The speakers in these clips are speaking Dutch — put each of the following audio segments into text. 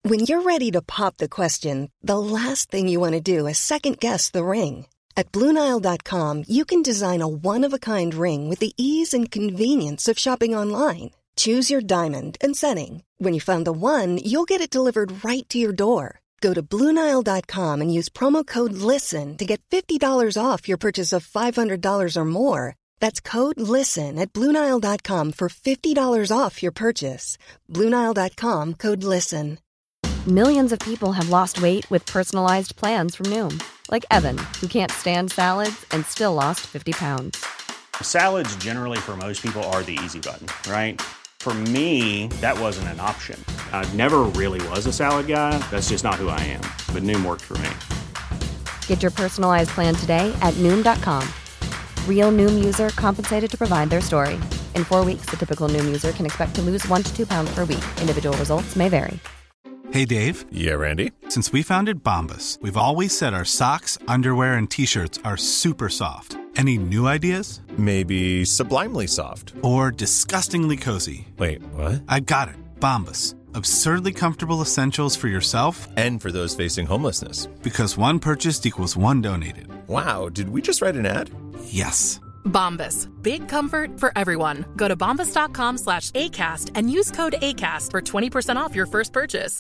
When you're ready to pop the question, the last thing you want to do is second-guess the ring. At BlueNile.com, you can design a one-of-a-kind ring with the ease and convenience of shopping online. Choose your diamond and setting. When you find the one, you'll get it delivered right to your door. Go to BlueNile.com and use promo code LISTEN to get $50 off your purchase of $500 or more. That's code LISTEN at BlueNile.com for $50 off your purchase. BlueNile.com, code LISTEN. Millions of people have lost weight with personalized plans from Noom. Like Evan, who can't stand salads and still lost 50 pounds. Salads generally for most people are the easy button, right? For me, that wasn't an option. I never really was a salad guy. That's just not who I am. But Noom worked for me. Get your personalized plan today at Noom.com. Real Noom user compensated to provide their story. In 4 weeks, the typical Noom user can expect to lose 1 to 2 pounds per week. Individual results may vary. Hey, Dave. Yeah, Randy. Since we founded Bombas, we've always said our socks, underwear, and T-shirts are super soft. Any new ideas? Maybe sublimely soft. Or disgustingly cozy. Wait, what? I got it. Bombas. Absurdly comfortable essentials for yourself and for those facing homelessness. Because one purchased equals one donated. Wow, did we just write an ad? Yes. Bombas. Big comfort for everyone. Go to bombas.com/ACAST and use code ACAST for 20% off your first purchase.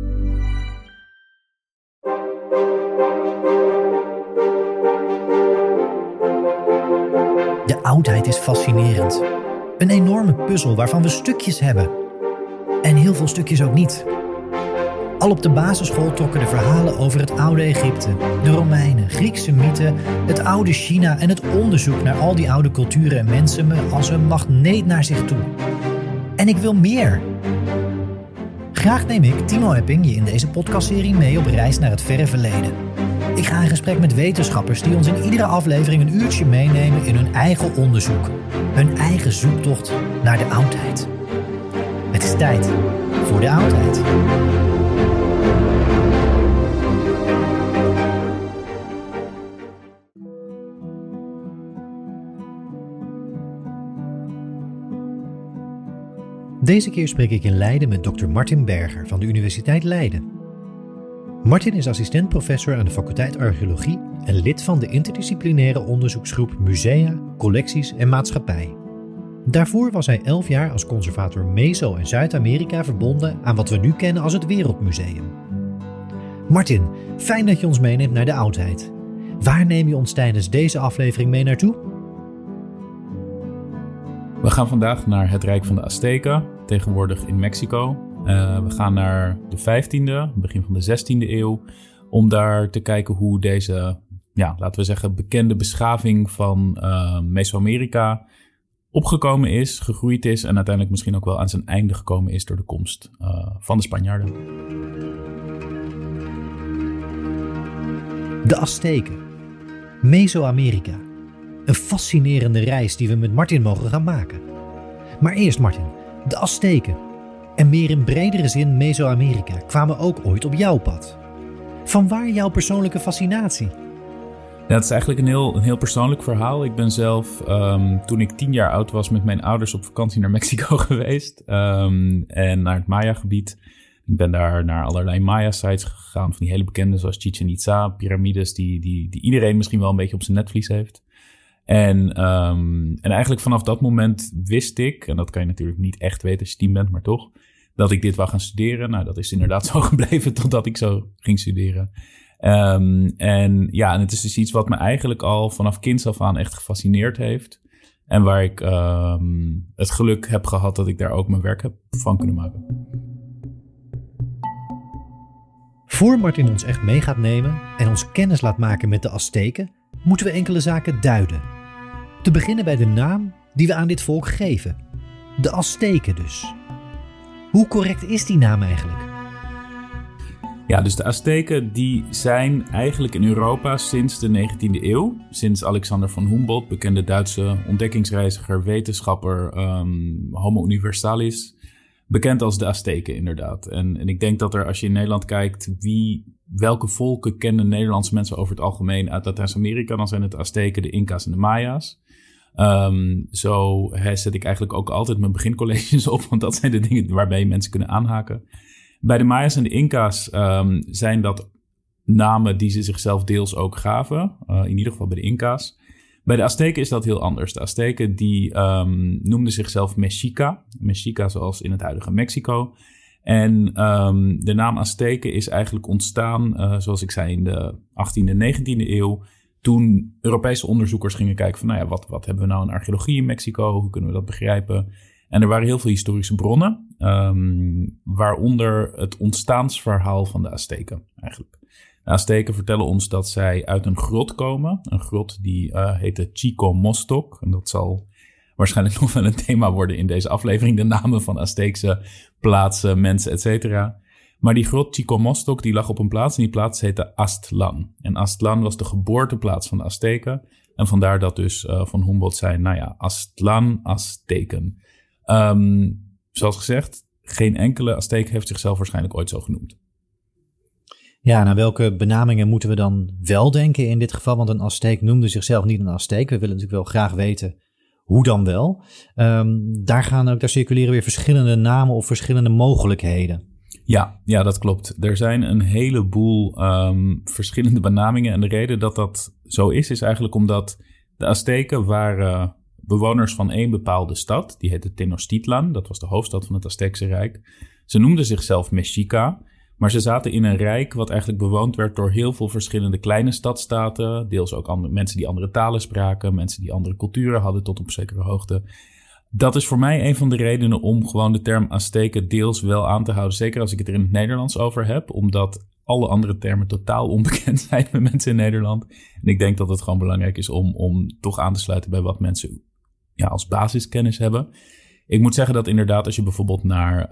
De oudheid is fascinerend. Een enorme puzzel waarvan we stukjes hebben. En heel veel stukjes ook niet. Al op de basisschool trokken de verhalen over het oude Egypte, de Romeinen, Griekse mythen, het oude China en het onderzoek naar al die oude culturen en mensen me als een magneet naar zich toe. En ik wil meer. Graag neem ik, Timo Epping, je in deze podcastserie mee op reis naar het verre verleden. Ik ga in gesprek met wetenschappers die ons in iedere aflevering een uurtje meenemen in hun eigen onderzoek. Hun eigen zoektocht naar de oudheid. Het is tijd voor de oudheid. Deze keer spreek ik in Leiden met Dr. Martin Berger van de Universiteit Leiden. Martin is assistent-professor aan de faculteit Archeologie en lid van de interdisciplinaire onderzoeksgroep Musea, Collecties en Maatschappij. Daarvoor was hij 11 jaar als conservator Meso- en Zuid-Amerika verbonden aan wat we nu kennen als het Wereldmuseum. Martin, fijn dat je ons meeneemt naar de oudheid. Waar neem je ons tijdens deze aflevering mee naartoe? We gaan vandaag naar het Rijk van de Azteken, tegenwoordig in Mexico. We gaan naar de 15e, begin van de 16e eeuw, om daar te kijken hoe deze, laten we zeggen, bekende beschaving van Mesoamerika opgekomen is, gegroeid is en uiteindelijk misschien ook wel aan zijn einde gekomen is door de komst van de Spanjaarden. De Azteken. Mesoamerika. Een fascinerende reis die we met Martin mogen gaan maken. Maar eerst Martin, de Azteken en meer in bredere zin Mesoamerika kwamen ook ooit op jouw pad. Vanwaar jouw persoonlijke fascinatie? Ja, het is eigenlijk een heel persoonlijk verhaal. Ik ben zelf, toen ik 10 jaar oud was, met mijn ouders op vakantie naar Mexico geweest. En naar het Maya-gebied. Ik ben daar naar allerlei Maya-sites gegaan, van die hele bekende zoals Chichen Itza, piramides die iedereen misschien wel een beetje op zijn netvlies heeft. En eigenlijk vanaf dat moment wist ik, en dat kan je natuurlijk niet echt weten als je 10 bent, maar toch, dat ik dit wou gaan studeren. Nou, dat is inderdaad zo gebleven totdat ik zo ging studeren. En het is dus iets wat me eigenlijk al vanaf kinds af aan echt gefascineerd heeft. En waar ik het geluk heb gehad dat ik daar ook mijn werk heb van kunnen maken. Voor Martin ons echt mee gaat nemen en ons kennis laat maken met de Azteken, moeten we enkele zaken duiden. Te beginnen bij de naam die we aan dit volk geven. De Azteken dus. Hoe correct is die naam eigenlijk? Ja, dus de Azteken die zijn eigenlijk in Europa sinds de 19e eeuw. Sinds Alexander von Humboldt, bekende Duitse ontdekkingsreiziger, wetenschapper, homo universalis. Bekend als de Azteken inderdaad. En ik denk dat er, als je in Nederland kijkt, welke volken kennen Nederlandse mensen over het algemeen uit Latijns-Amerika, dan zijn het de Azteken, de Inca's en de Maya's. Zo zet ik eigenlijk ook altijd mijn begincolleges op, want dat zijn de dingen waarbij mensen kunnen aanhaken. Bij de Maya's en de Inca's zijn dat namen die ze zichzelf deels ook gaven. In ieder geval bij de Inca's. Bij de Azteken is dat heel anders. De Azteken die noemden zichzelf Mexica. Mexica zoals in het huidige Mexico. En de naam Azteken is eigenlijk ontstaan, zoals ik zei, in de 18e en 19e eeuw. Toen Europese onderzoekers gingen kijken van, wat hebben we nou in archeologie in Mexico? Hoe kunnen we dat begrijpen? En er waren heel veel historische bronnen, waaronder het ontstaansverhaal van de Azteken eigenlijk. De Azteken vertellen ons dat zij uit een grot komen. Een grot die heette Chicomostoc. En dat zal waarschijnlijk nog wel een thema worden in deze aflevering. De namen van Azteekse plaatsen, mensen, et cetera. Maar die grot Chicomostoc die lag op een plaats en die plaats heette Aztlan. En Aztlan was de geboorteplaats van de Azteken. En vandaar dat dus Von Humboldt zei, Aztlan, Azteken. Zoals gezegd, geen enkele Azteek heeft zichzelf waarschijnlijk ooit zo genoemd. Ja, naar welke benamingen moeten we dan wel denken in dit geval? Want een Azteek noemde zichzelf niet een Azteek. We willen natuurlijk wel graag weten hoe dan wel. Daar circuleren weer verschillende namen of verschillende mogelijkheden. Ja, dat klopt. Er zijn een heleboel verschillende benamingen. En de reden dat dat zo is eigenlijk omdat de Azteken waren bewoners van één bepaalde stad. Die heette Tenochtitlan. Dat was de hoofdstad van het Azteekse Rijk. Ze noemden zichzelf Mexica. Maar ze zaten in een rijk wat eigenlijk bewoond werd door heel veel verschillende kleine stadstaten. Deels ook mensen die andere talen spraken. Mensen die andere culturen hadden tot op zekere hoogte. Dat is voor mij een van de redenen om gewoon de term Azteken deels wel aan te houden. Zeker als ik het er in het Nederlands over heb. Omdat alle andere termen totaal onbekend zijn bij mensen in Nederland. En ik denk dat het gewoon belangrijk is om toch aan te sluiten bij wat mensen als basiskennis hebben. Ik moet zeggen dat inderdaad als je bijvoorbeeld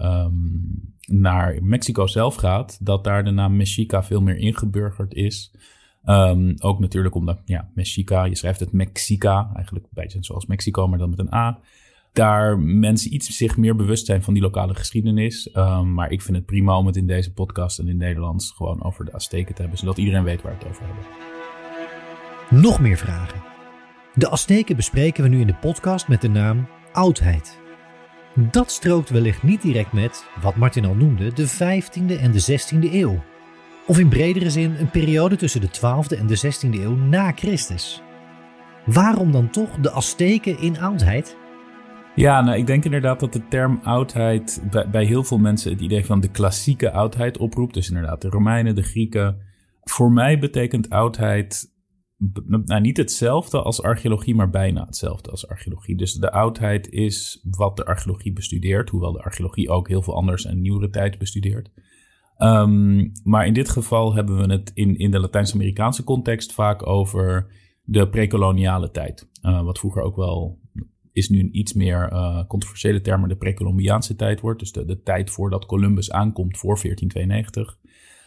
naar Mexico zelf gaat, dat daar de naam Mexica veel meer ingeburgerd is. Ook natuurlijk omdat, Mexica, je schrijft het Mexica, eigenlijk een beetje zoals Mexico, maar dan met een A. Daar mensen zich meer bewust zijn van die lokale geschiedenis. Maar ik vind het prima om het in deze podcast en in het Nederlands gewoon over de Azteken te hebben, zodat iedereen weet waar we het over hebben. Nog meer vragen. De Azteken bespreken we nu in de podcast met de naam oudheid. Dat strookt wellicht niet direct met, wat Martin al noemde, de 15e en de 16e eeuw. Of in bredere zin een periode tussen de 12e en de 16e eeuw na Christus. Waarom dan toch de Azteken in oudheid? Ja, ik denk inderdaad dat de term oudheid bij heel veel mensen het idee van de klassieke oudheid oproept. Dus inderdaad de Romeinen, de Grieken. Voor mij betekent oudheid niet hetzelfde als archeologie, maar bijna hetzelfde als archeologie. Dus de oudheid is wat de archeologie bestudeert, hoewel de archeologie ook heel veel anders en nieuwere tijd bestudeert. Maar in dit geval hebben we het in de Latijns-Amerikaanse context vaak over de prekoloniale tijd. Wat vroeger ook wel is nu een iets meer controversiële term, maar de precolumbiaanse tijd wordt. Dus de tijd voordat Columbus aankomt voor 1492.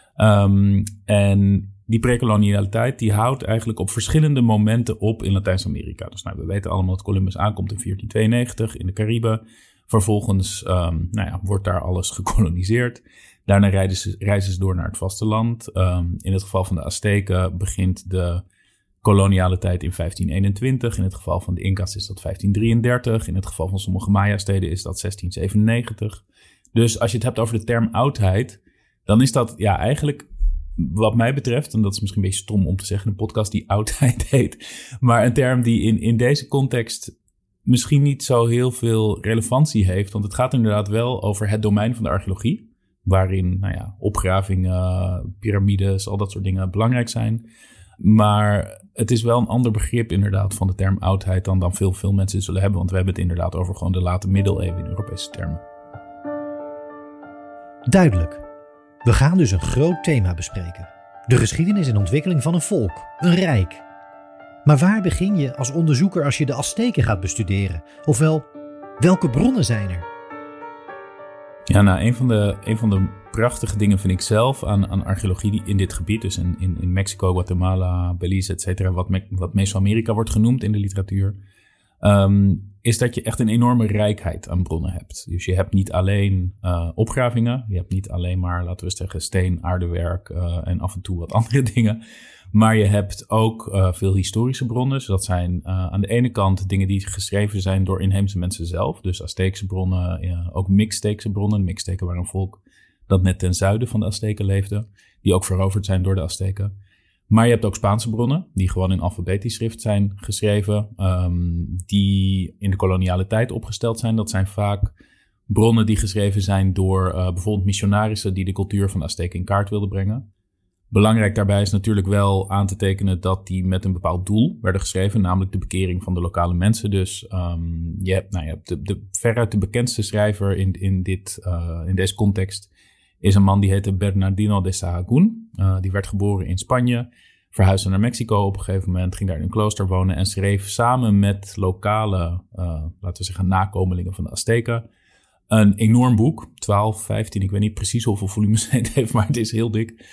En die prekolonialiteit die houdt eigenlijk op verschillende momenten op in Latijns-Amerika. Dus we weten allemaal dat Columbus aankomt in 1492 in de Cariben. Vervolgens wordt daar alles gekoloniseerd. Daarna reizen ze door naar het vasteland. In het geval van de Azteken begint de koloniale tijd in 1521. In het geval van de Inca's is dat 1533. In het geval van sommige Maya-steden is dat 1697. Dus als je het hebt over de term oudheid, dan is dat eigenlijk wat mij betreft, en dat is misschien een beetje stom om te zeggen, een podcast die oudheid heet, maar een term die in deze context misschien niet zo heel veel relevantie heeft, want het gaat inderdaad wel over het domein van de archeologie, waarin opgravingen, piramides, al dat soort dingen belangrijk zijn. Maar het is wel een ander begrip inderdaad van de term oudheid dan veel mensen zullen hebben, want we hebben het inderdaad over gewoon de late middeleeuwen in Europese termen. Duidelijk. We gaan dus een groot thema bespreken. De geschiedenis en ontwikkeling van een volk, een rijk. Maar waar begin je als onderzoeker als je de Azteken gaat bestuderen? Ofwel, welke bronnen zijn er? Ja, een van de prachtige dingen vind ik zelf aan archeologie die in dit gebied, dus in Mexico, Guatemala, Belize, et cetera, wat Mesoamerika wordt genoemd in de literatuur, is dat je echt een enorme rijkheid aan bronnen hebt. Dus je hebt niet alleen opgravingen, je hebt niet alleen maar, laten we zeggen, steen, aardewerk en af en toe wat andere dingen. Maar je hebt ook veel historische bronnen. Dus dat zijn aan de ene kant dingen die geschreven zijn door inheemse mensen zelf. Dus Azteekse bronnen, ook Mixteekse bronnen. Mixteken waren een volk dat net ten zuiden van de Azteken leefde, die ook veroverd zijn door de Azteken. Maar je hebt ook Spaanse bronnen, die gewoon in alfabetisch schrift zijn geschreven, die in de koloniale tijd opgesteld zijn. Dat zijn vaak bronnen die geschreven zijn door bijvoorbeeld missionarissen die de cultuur van de Azteken in kaart wilden brengen. Belangrijk daarbij is natuurlijk wel aan te tekenen dat die met een bepaald doel werden geschreven, namelijk de bekering van de lokale mensen. Dus je hebt de veruit de bekendste schrijver in deze context is een man die heette Bernardino de Sahagún. Die werd geboren in Spanje, verhuisde naar Mexico op een gegeven moment, ging daar in een klooster wonen en schreef samen met lokale, laten we zeggen, nakomelingen van de Azteken een enorm boek, 12, 15, ik weet niet precies hoeveel volumes het heeft, maar het is heel dik,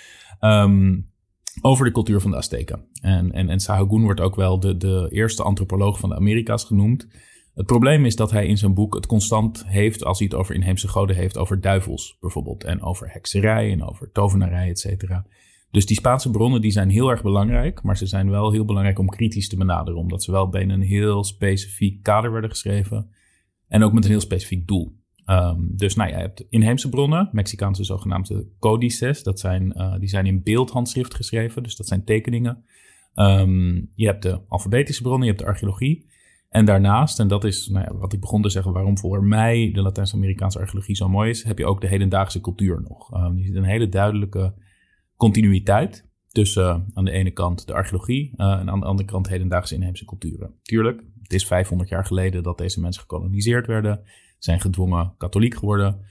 over de cultuur van de Azteken. En Sahagún wordt ook wel de eerste antropoloog van de Amerika's genoemd. Het probleem is dat hij in zijn boek het constant heeft, als hij het over inheemse goden heeft, over duivels bijvoorbeeld. En over hekserij en over tovenarij, et cetera. Dus die Spaanse bronnen die zijn heel erg belangrijk, maar ze zijn wel heel belangrijk om kritisch te benaderen. Omdat ze wel binnen een heel specifiek kader werden geschreven. En ook met een heel specifiek doel. Dus je hebt inheemse bronnen, Mexicaanse zogenaamde codices. Die zijn in beeldhandschrift geschreven, dus dat zijn tekeningen. Je hebt de alfabetische bronnen, je hebt de archeologie. En daarnaast, en dat is wat ik begon te zeggen, waarom voor mij de Latijns-Amerikaanse archeologie zo mooi is, heb je ook de hedendaagse cultuur nog. Je ziet een hele duidelijke continuïteit tussen aan de ene kant de archeologie en aan de andere kant hedendaagse inheemse culturen. Tuurlijk, het is 500 jaar geleden dat deze mensen gekoloniseerd werden, zijn gedwongen katholiek geworden.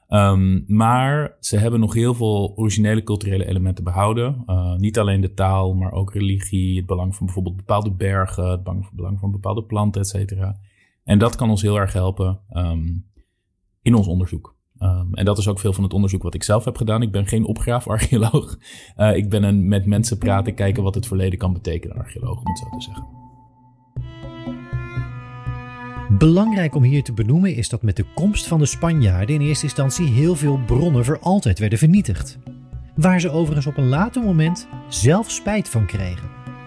Maar ze hebben nog heel veel originele culturele elementen behouden. Niet alleen de taal, maar ook religie, het belang van bijvoorbeeld bepaalde bergen, het belang van bepaalde planten, et cetera. En dat kan ons heel erg helpen in ons onderzoek. En dat is ook veel van het onderzoek wat ik zelf heb gedaan. Ik ben geen opgraafarcheoloog. Ik ben met mensen praten, kijken wat het verleden kan betekenen, archeoloog, om het zo te zeggen. Belangrijk om hier te benoemen is dat met de komst van de Spanjaarden in eerste instantie heel veel bronnen voor altijd werden vernietigd. Waar ze overigens op een later moment zelf spijt van kregen.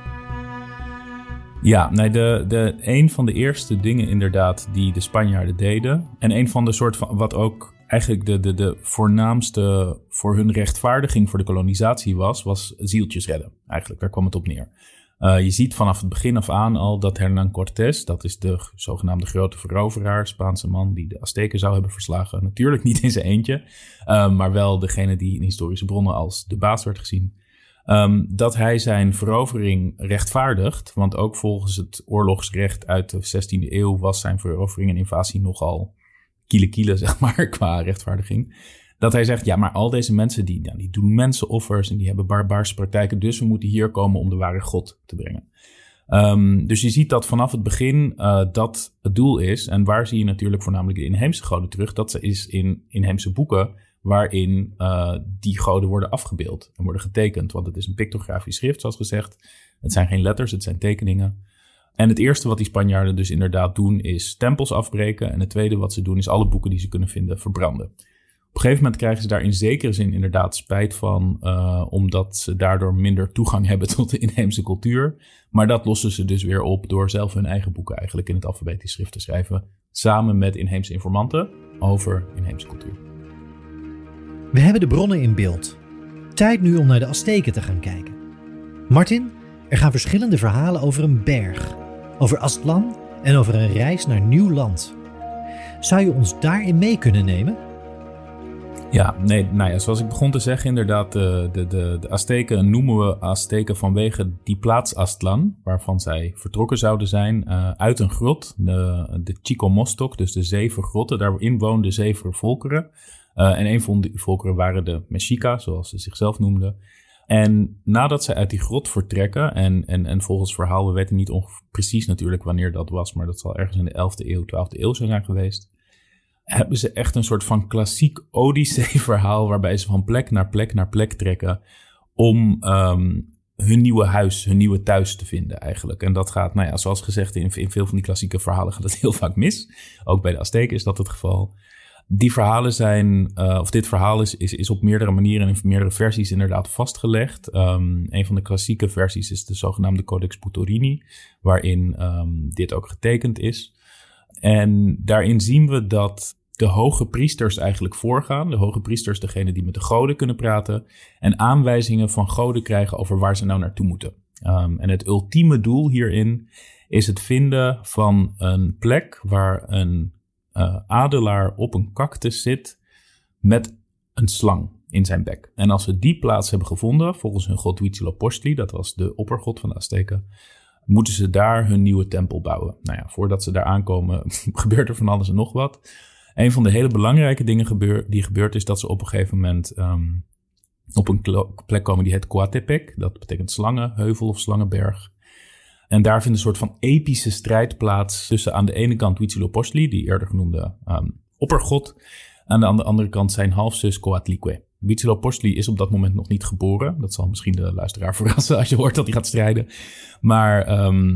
Ja, een van de eerste dingen inderdaad die de Spanjaarden deden. En een van de soort van, wat ook eigenlijk de voornaamste voor hun rechtvaardiging voor de kolonisatie was zieltjes redden. Eigenlijk, daar kwam het op neer. Je ziet vanaf het begin af aan al dat Hernán Cortés, dat is de zogenaamde grote veroveraar, Spaanse man die de Azteken zou hebben verslagen. Natuurlijk niet in zijn eentje, maar wel degene die in historische bronnen als de baas werd gezien. Dat hij zijn verovering rechtvaardigt, want ook volgens het oorlogsrecht uit de 16e eeuw was zijn verovering en invasie nogal kiele, zeg maar, qua rechtvaardiging. Dat hij zegt, ja, maar al deze mensen die doen mensenoffers en die hebben barbaarse praktijken, dus we moeten hier komen om de ware God te brengen. Dus je ziet dat vanaf het begin dat het doel is. En waar zie je natuurlijk voornamelijk de inheemse goden terug? Dat is in inheemse boeken waarin die goden worden afgebeeld en worden getekend. Want het is een pictografisch schrift, zoals gezegd. Het zijn geen letters, het zijn tekeningen. En het eerste wat die Spanjaarden dus inderdaad doen is tempels afbreken. En het tweede wat ze doen is alle boeken die ze kunnen vinden verbranden. Op een gegeven moment krijgen ze daar in zekere zin inderdaad spijt van, omdat ze daardoor minder toegang hebben tot de inheemse cultuur. Maar dat lossen ze dus weer op door zelf hun eigen boeken eigenlijk in het alfabetisch schrift te schrijven, samen met inheemse informanten over inheemse cultuur. We hebben de bronnen in beeld. Tijd nu om naar de Azteken te gaan kijken. Martin, er gaan verschillende verhalen over een berg, over Aztlan en over een reis naar nieuw land. Zou je ons daarin mee kunnen nemen? Ja, zoals ik begon te zeggen, inderdaad, de Azteken noemen we Azteken vanwege die plaats Aztlan, waarvan zij vertrokken zouden zijn uit een grot, de Chicomostoc, dus de 7 grotten. Daarin woonden 7 volkeren. En een van die volkeren waren de Mexica, zoals ze zichzelf noemden. En nadat zij uit die grot vertrekken, en volgens het verhaal, we weten niet precies natuurlijk wanneer dat was, maar dat zal ergens in de 11e eeuw, 12e eeuw zijn geweest, hebben ze echt een soort van klassiek Odyssee-verhaal waarbij ze van plek naar plek naar plek trekken om hun nieuwe huis, hun nieuwe thuis te vinden eigenlijk. En dat gaat, zoals gezegd, in veel van die klassieke verhalen gaat het heel vaak mis. Ook bij de Azteken is dat het geval. Die verhalen zijn, dit verhaal is op meerdere manieren en in meerdere versies inderdaad vastgelegd. Een van de klassieke versies is de zogenaamde Codex Putorini, waarin dit ook getekend is. En daarin zien we dat de hoge priesters eigenlijk voorgaan. De hoge priesters, degene die met de goden kunnen praten. En aanwijzingen van goden krijgen over waar ze nou naartoe moeten. En het ultieme doel hierin is het vinden van een plek waar een adelaar op een cactus zit met een slang in zijn bek. En als we die plaats hebben gevonden, volgens hun god Huitzilopochtli, dat was de oppergod van de Azteken, moeten ze daar hun nieuwe tempel bouwen. Nou ja, voordat ze daar aankomen, gebeurt er van alles en nog wat. Een van de hele belangrijke dingen die gebeurt is dat ze op een gegeven moment op een plek komen die heet Coatepec. Dat betekent slangenheuvel of slangenberg. En daar vindt een soort van epische strijd plaats tussen aan de ene kant Huitzilopochtli, die eerder genoemde oppergod. Aan de andere kant zijn halfzus Coatlicue. Huitzilopochtli is op dat moment nog niet geboren. Dat zal misschien de luisteraar verrassen als je hoort dat hij gaat strijden. Maar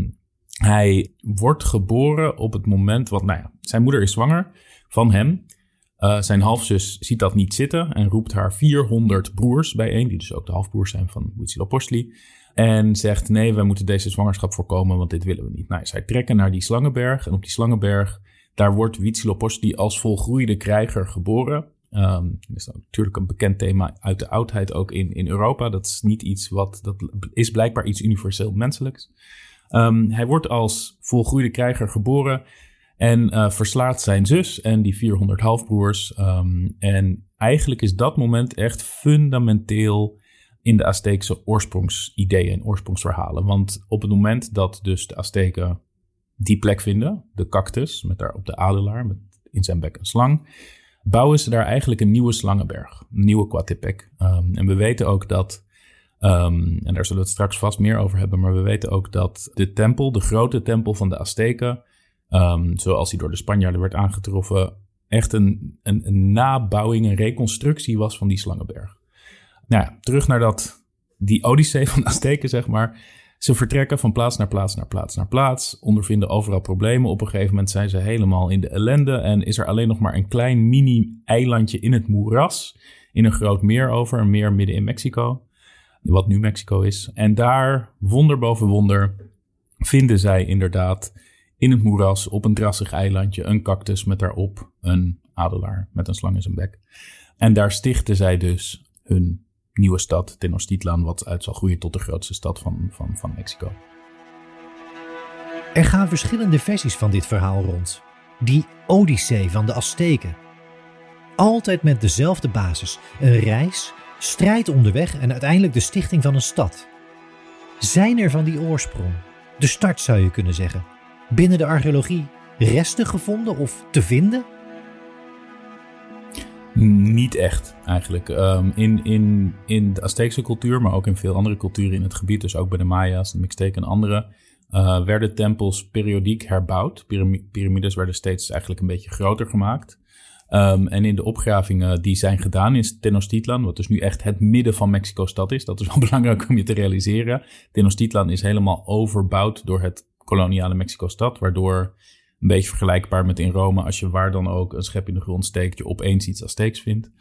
hij wordt geboren op het moment, zijn moeder is zwanger van hem. Zijn halfzus ziet dat niet zitten en roept haar 400 broers bijeen, die dus ook de halfbroers zijn van Huitzilopochtli. En zegt, nee, wij moeten deze zwangerschap voorkomen, want dit willen we niet. Nou, zij trekken naar die slangenberg en op die slangenberg, daar wordt Huitzilopochtli als volgroeide krijger geboren. Dat is natuurlijk een bekend thema uit de oudheid ook in Europa. Dat is niet iets dat is blijkbaar iets universeel menselijks. Hij wordt als volgroeide krijger geboren en verslaat zijn zus en die 400 halfbroers. En eigenlijk is dat moment echt fundamenteel in de Azteekse oorsprongsideeën en oorsprongsverhalen. Want op het moment dat dus de Azteken die plek vinden, de cactus met daar op de adelaar met in zijn bek een slang, bouwen ze daar eigenlijk een nieuwe slangenberg, een nieuwe Coatepec. En we weten ook dat, en daar zullen we het straks vast meer over hebben, maar we weten ook dat de tempel, de grote tempel van de Azteken, zoals die door de Spanjaarden werd aangetroffen, echt een nabouwing, een reconstructie was van die slangenberg. Nou ja, terug naar die odyssee van de Azteken, zeg maar. Ze vertrekken van plaats naar plaats naar plaats naar plaats, ondervinden overal problemen. Op een gegeven moment zijn ze helemaal in de ellende en is er alleen nog maar een klein mini-eilandje in het moeras, in een groot meer over, een meer midden in Mexico, wat nu Mexico is. En daar, wonder boven wonder, vinden zij inderdaad in het moeras op een drassig eilandje een cactus met daarop een adelaar met een slang in zijn bek. En daar stichten zij dus hun nieuwe stad, Tenochtitlan, wat uit zal groeien tot de grootste stad van Mexico. Er gaan verschillende versies van dit verhaal rond. Die Odyssee van de Azteken. Altijd met dezelfde basis. Een reis, strijd onderweg en uiteindelijk de stichting van een stad. Zijn er van die oorsprong, de start zou je kunnen zeggen, binnen de archeologie resten gevonden of te vinden? Niet echt, eigenlijk. In de Azteekse cultuur, maar ook in veel andere culturen in het gebied, dus ook bij de Maya's, de Mixteken en andere, werden tempels periodiek herbouwd. Piramides werden steeds eigenlijk een beetje groter gemaakt. En in de opgravingen die zijn gedaan in Tenochtitlan, wat dus nu echt het midden van Mexico-stad is, dat is wel belangrijk om je te realiseren. Tenochtitlan is helemaal overbouwd door het koloniale Mexico-stad, waardoor een beetje vergelijkbaar met in Rome, als je waar dan ook een schep in de grond steekt, je opeens iets Azteeks vindt.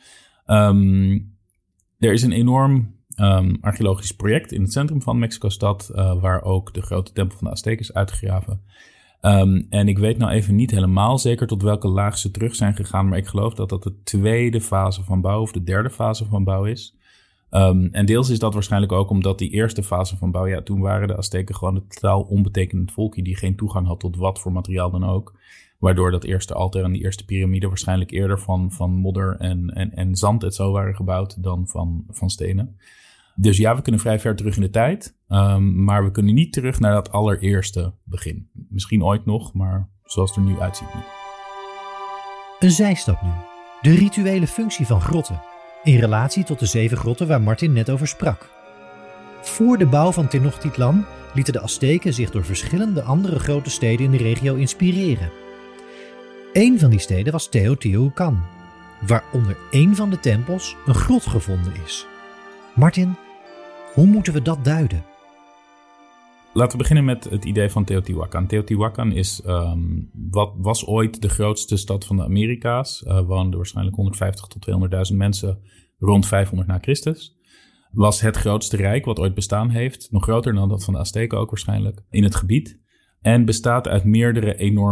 Er is een enorm archeologisch project in het centrum van Mexico-stad, waar ook de grote tempel van de Azteken is uitgegraven. En ik weet nou even niet helemaal zeker tot welke laag ze terug zijn gegaan, maar ik geloof dat dat de tweede fase van bouw of de derde fase van bouw is. En deels is dat waarschijnlijk ook omdat die eerste fase van bouw, ja, toen waren de Azteken gewoon een totaal onbetekenend volkje die geen toegang had tot wat voor materiaal dan ook. Waardoor dat eerste altaar en die eerste piramide waarschijnlijk eerder van modder en zand en zo waren gebouwd dan van stenen. Dus ja, we kunnen vrij ver terug in de tijd, maar we kunnen niet terug naar dat allereerste begin. Misschien ooit nog, maar zoals het er nu uitziet niet. Een zijstap nu. De rituele functie van grotten. In relatie tot de 7 grotten waar Martin net over sprak. Voor de bouw van Tenochtitlan lieten de Azteken zich door verschillende andere grote steden in de regio inspireren. Een van die steden was Teotihuacan, waar onder één van de tempels een grot gevonden is. Martin, hoe moeten we dat duiden? Laten we beginnen met het idee van Teotihuacan. Teotihuacan was ooit de grootste stad van de Amerika's. Woonden waarschijnlijk 150 tot 200.000 mensen rond 500 na Christus. Was het grootste rijk wat ooit bestaan heeft. Nog groter dan dat van de Azteken ook waarschijnlijk. In het gebied. En bestaat uit meerdere enorme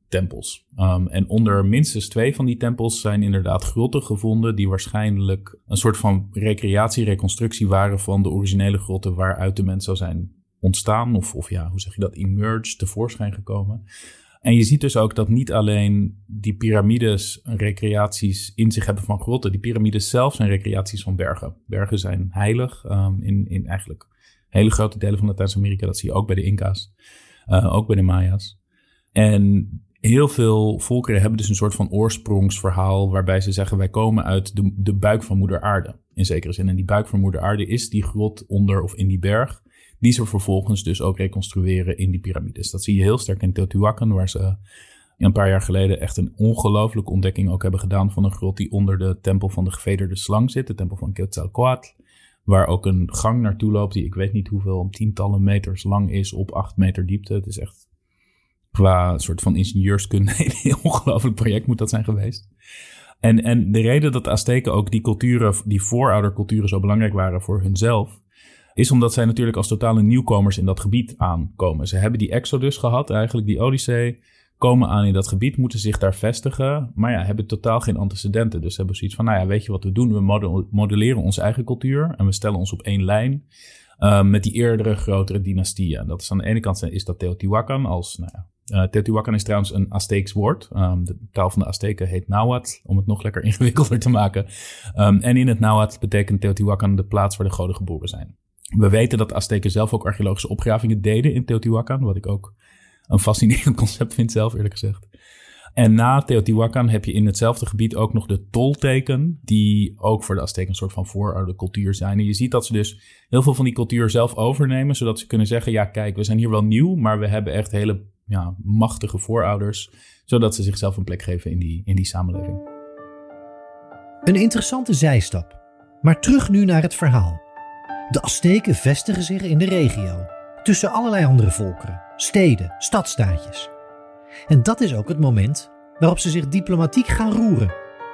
tempels. En onder minstens 2 van die tempels zijn inderdaad grotten gevonden die waarschijnlijk een soort van reconstructie waren van de originele grotten waaruit de mens zou zijn ontstaan. Of ja, hoe zeg je dat? Emerged, tevoorschijn gekomen. En je ziet dus ook dat niet alleen die piramides recreaties in zich hebben van grotten. Die piramides zelf zijn recreaties van bergen. Bergen zijn heilig in eigenlijk hele grote delen van Latijns-Amerika. Dat zie je ook bij de Inca's, ook bij de Maya's. En heel veel volkeren hebben dus een soort van oorsprongsverhaal waarbij ze zeggen wij komen uit de buik van moeder aarde. In zekere zin. En die buik van moeder aarde is die grot onder of in die berg. Die ze vervolgens dus ook reconstrueren in die piramides. Dat zie je heel sterk in Teotihuacan, waar ze een paar jaar geleden echt een ongelooflijke ontdekking ook hebben gedaan van een grot die onder de tempel van de gevederde slang zit. De tempel van Quetzalcoatl. Waar ook een gang naartoe loopt die ik weet niet hoeveel tientallen meters lang is op 8 meter diepte. Het is echt qua soort van ingenieurskunde een heel ongelooflijk project moet dat zijn geweest. En de reden dat de Azteken ook die culturen, die voorouderculturen zo belangrijk waren voor hunzelf, is omdat zij natuurlijk als totale nieuwkomers in dat gebied aankomen. Ze hebben die exodus gehad, eigenlijk die odyssee, komen aan in dat gebied, moeten zich daar vestigen, maar ja, hebben totaal geen antecedenten. Dus hebben zoiets van, nou ja, weet je wat we doen? We modelleren onze eigen cultuur en we stellen ons op één lijn met die eerdere, grotere dynastieën. En dat is aan de ene kant is dat Teotihuacan als, Teotihuacan is trouwens een Azteeks woord. De taal van de Azteken heet Nahuatl, om het nog lekker ingewikkelder te maken. En in het Nahuatl betekent Teotihuacan de plaats waar de goden geboren zijn. We weten dat de Azteken zelf ook archeologische opgravingen deden in Teotihuacan, wat ik ook een fascinerend concept vind zelf, eerlijk gezegd. En na Teotihuacan heb je in hetzelfde gebied ook nog de tolteken, die ook voor de Azteken een soort van vooroude cultuur zijn. En je ziet dat ze dus heel veel van die cultuur zelf overnemen, zodat ze kunnen zeggen, ja kijk, we zijn hier wel nieuw, maar we hebben echt hele machtige voorouders, zodat ze zichzelf een plek geven in die samenleving. Een interessante zijstap. Maar terug nu naar het verhaal. De Azteken vestigen zich in de regio, tussen allerlei andere volkeren, steden, stadstaatjes. En dat is ook het moment waarop ze zich diplomatiek gaan roeren.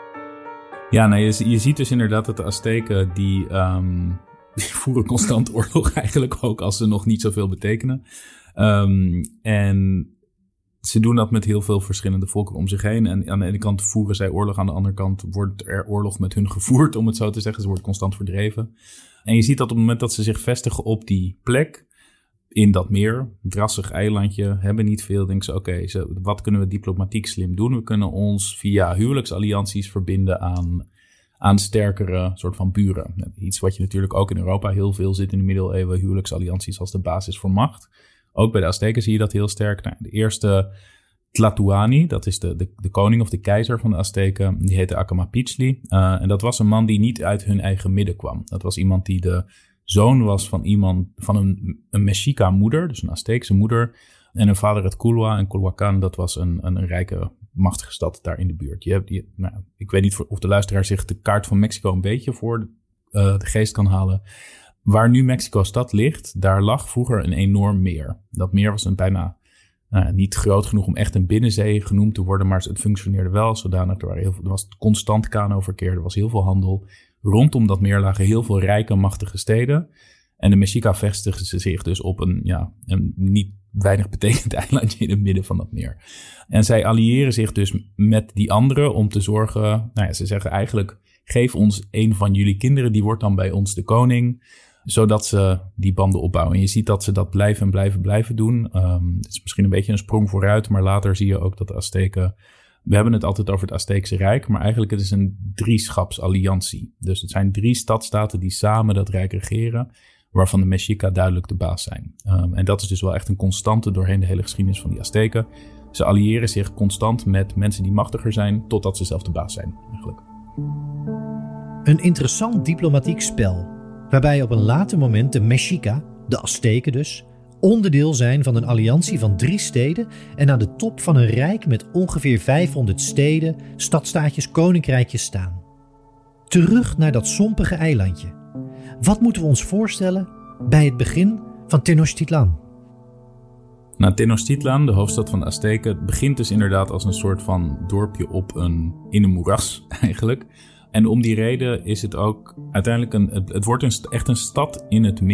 Ja, je ziet dus inderdaad dat de Azteken die voeren constant oorlog eigenlijk ook als ze nog niet zoveel betekenen. En ze doen dat met heel veel verschillende volken om zich heen. En aan de ene kant voeren zij oorlog, aan de andere kant wordt er oorlog met hun gevoerd, om het zo te zeggen. Ze worden constant verdreven. En je ziet dat op het moment dat ze zich vestigen op die plek, in dat meer, drassig eilandje, hebben niet veel, denken ze, oké, wat kunnen we diplomatiek slim doen? We kunnen ons via huwelijksallianties verbinden aan sterkere soort van buren. Iets wat je natuurlijk ook in Europa heel veel zit in de middeleeuwen, huwelijksallianties als de basis voor macht. Ook bij de Azteken zie je dat heel sterk. Nou, de eerste Tlatoani, dat is de koning of de keizer van de Azteken, die heette Acamapichtli. En dat was een man die niet uit hun eigen midden kwam. Dat was iemand die de zoon was van een Mexica moeder, dus een Azteekse moeder. En hun vader het Culhua. En Culhuacan, dat was een rijke, machtige stad daar in de buurt. Ik weet niet of de luisteraar zich de kaart van Mexico een beetje voor de geest kan halen. Waar nu Mexico-stad ligt, daar lag vroeger een enorm meer. Dat meer was bijna niet groot genoeg om echt een binnenzee genoemd te worden, maar het functioneerde wel zodanig. Er was constant kanoverkeer, er was heel veel handel. Rondom dat meer lagen heel veel rijke, machtige steden. En de Mexica vestigden zich dus op een niet weinig betekend eilandje in het midden van dat meer. En zij alliëren zich dus met die anderen om te zorgen. Ze zeggen eigenlijk, geef ons een van jullie kinderen, die wordt dan bij ons de koning, zodat ze die banden opbouwen. En je ziet dat ze dat blijven doen. Het is misschien een beetje een sprong vooruit, maar later zie je ook dat de Azteken, we hebben het altijd over het Azteekse Rijk, maar eigenlijk het is een drieschapsalliantie. Dus het zijn 3 stadstaten die samen dat rijk regeren, waarvan de Mexica duidelijk de baas zijn. En dat is dus wel echt een constante doorheen de hele geschiedenis van die Azteken. Ze alliëren zich constant met mensen die machtiger zijn, totdat ze zelf de baas zijn, eigenlijk. Een interessant diplomatiek spel, waarbij op een later moment de Mexica, de Azteken dus, onderdeel zijn van een alliantie van 3 steden en aan de top van een rijk met ongeveer 500 steden, stadstaatjes, koninkrijkjes staan. Terug naar dat sompige eilandje. Wat moeten we ons voorstellen bij het begin van Tenochtitlan? Tenochtitlan, de hoofdstad van de Azteken, begint dus inderdaad als een soort van dorpje in een moeras eigenlijk. En om die reden is het ook uiteindelijk het wordt echt een stad in het meer.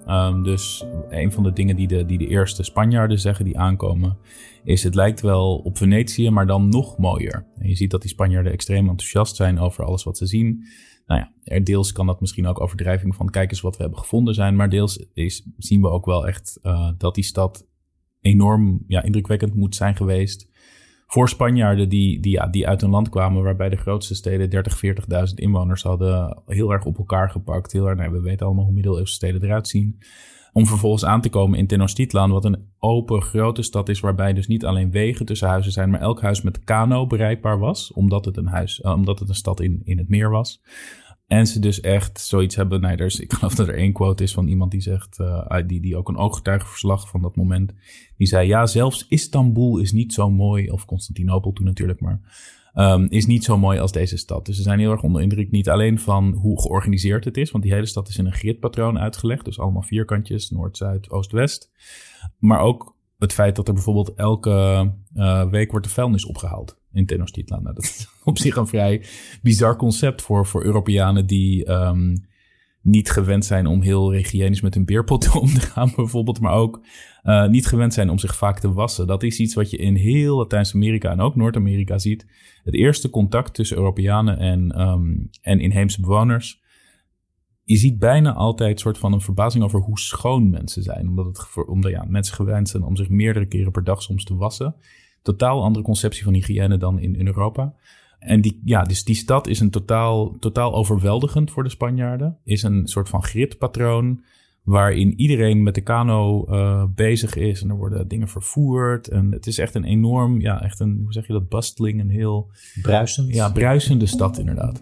Dus een van de dingen die de eerste Spanjaarden zeggen die aankomen, is het lijkt wel op Venetië, maar dan nog mooier. En je ziet dat die Spanjaarden extreem enthousiast zijn over alles wat ze zien. Nou ja, deels kan dat misschien ook overdrijving van kijk eens wat we hebben gevonden zijn. Maar deels zien we ook wel echt dat die stad enorm indrukwekkend moet zijn geweest. Voor Spanjaarden die uit een land kwamen waarbij de grootste steden 30.000, 40.000 inwoners hadden, heel erg op elkaar gepakt. We weten allemaal hoe middeleeuwse steden eruit zien. Om vervolgens aan te komen in Tenochtitlan, wat een open grote stad is, waarbij dus niet alleen wegen tussen huizen zijn, maar elk huis met kano bereikbaar was, omdat het een stad in het meer was. En ze dus echt zoiets hebben. Ik geloof dat er één quote is van iemand die zegt, die ook een ooggetuigenverslag van dat moment. Die zei, ja, zelfs Istanbul is niet zo mooi, of Constantinopel toen natuurlijk, maar is niet zo mooi als deze stad. Dus ze zijn heel erg onder indruk, niet alleen van hoe georganiseerd het is, want die hele stad is in een gridpatroon uitgelegd. Dus allemaal vierkantjes, noord, zuid, oost, west. Maar ook het feit dat er bijvoorbeeld elke week wordt de vuilnis opgehaald in Tenochtitlan. Nou, dat is op zich een vrij bizar concept voor Europeanen die niet gewend zijn om heel hygiënisch met hun beerpot om te gaan bijvoorbeeld, maar ook niet gewend zijn om zich vaak te wassen. Dat is iets wat je in heel Latijns-Amerika en ook Noord-Amerika ziet. Het eerste contact tussen Europeanen en inheemse bewoners. Je ziet bijna altijd een soort van een verbazing over hoe schoon mensen zijn. Omdat mensen gewend zijn om zich meerdere keren per dag soms te wassen. Totaal andere conceptie van hygiëne dan in Europa. En dus die stad is een totaal overweldigend voor de Spanjaarden. Is een soort van gridpatroon waarin iedereen met de kano bezig is. En er worden dingen vervoerd. En het is echt een enorm, hoe zeg je dat, bustling, een heel bruisend. Ja, bruisende stad inderdaad.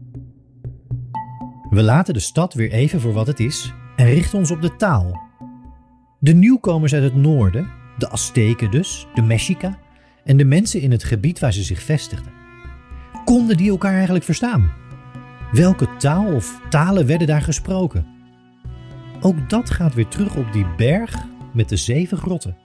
We laten de stad weer even voor wat het is en richten ons op de taal. De nieuwkomers uit het noorden, de Azteken dus, de Mexica en de mensen in het gebied waar ze zich vestigden. Konden die elkaar eigenlijk verstaan? Welke taal of talen werden daar gesproken? Ook dat gaat weer terug op die berg met de 7 grotten.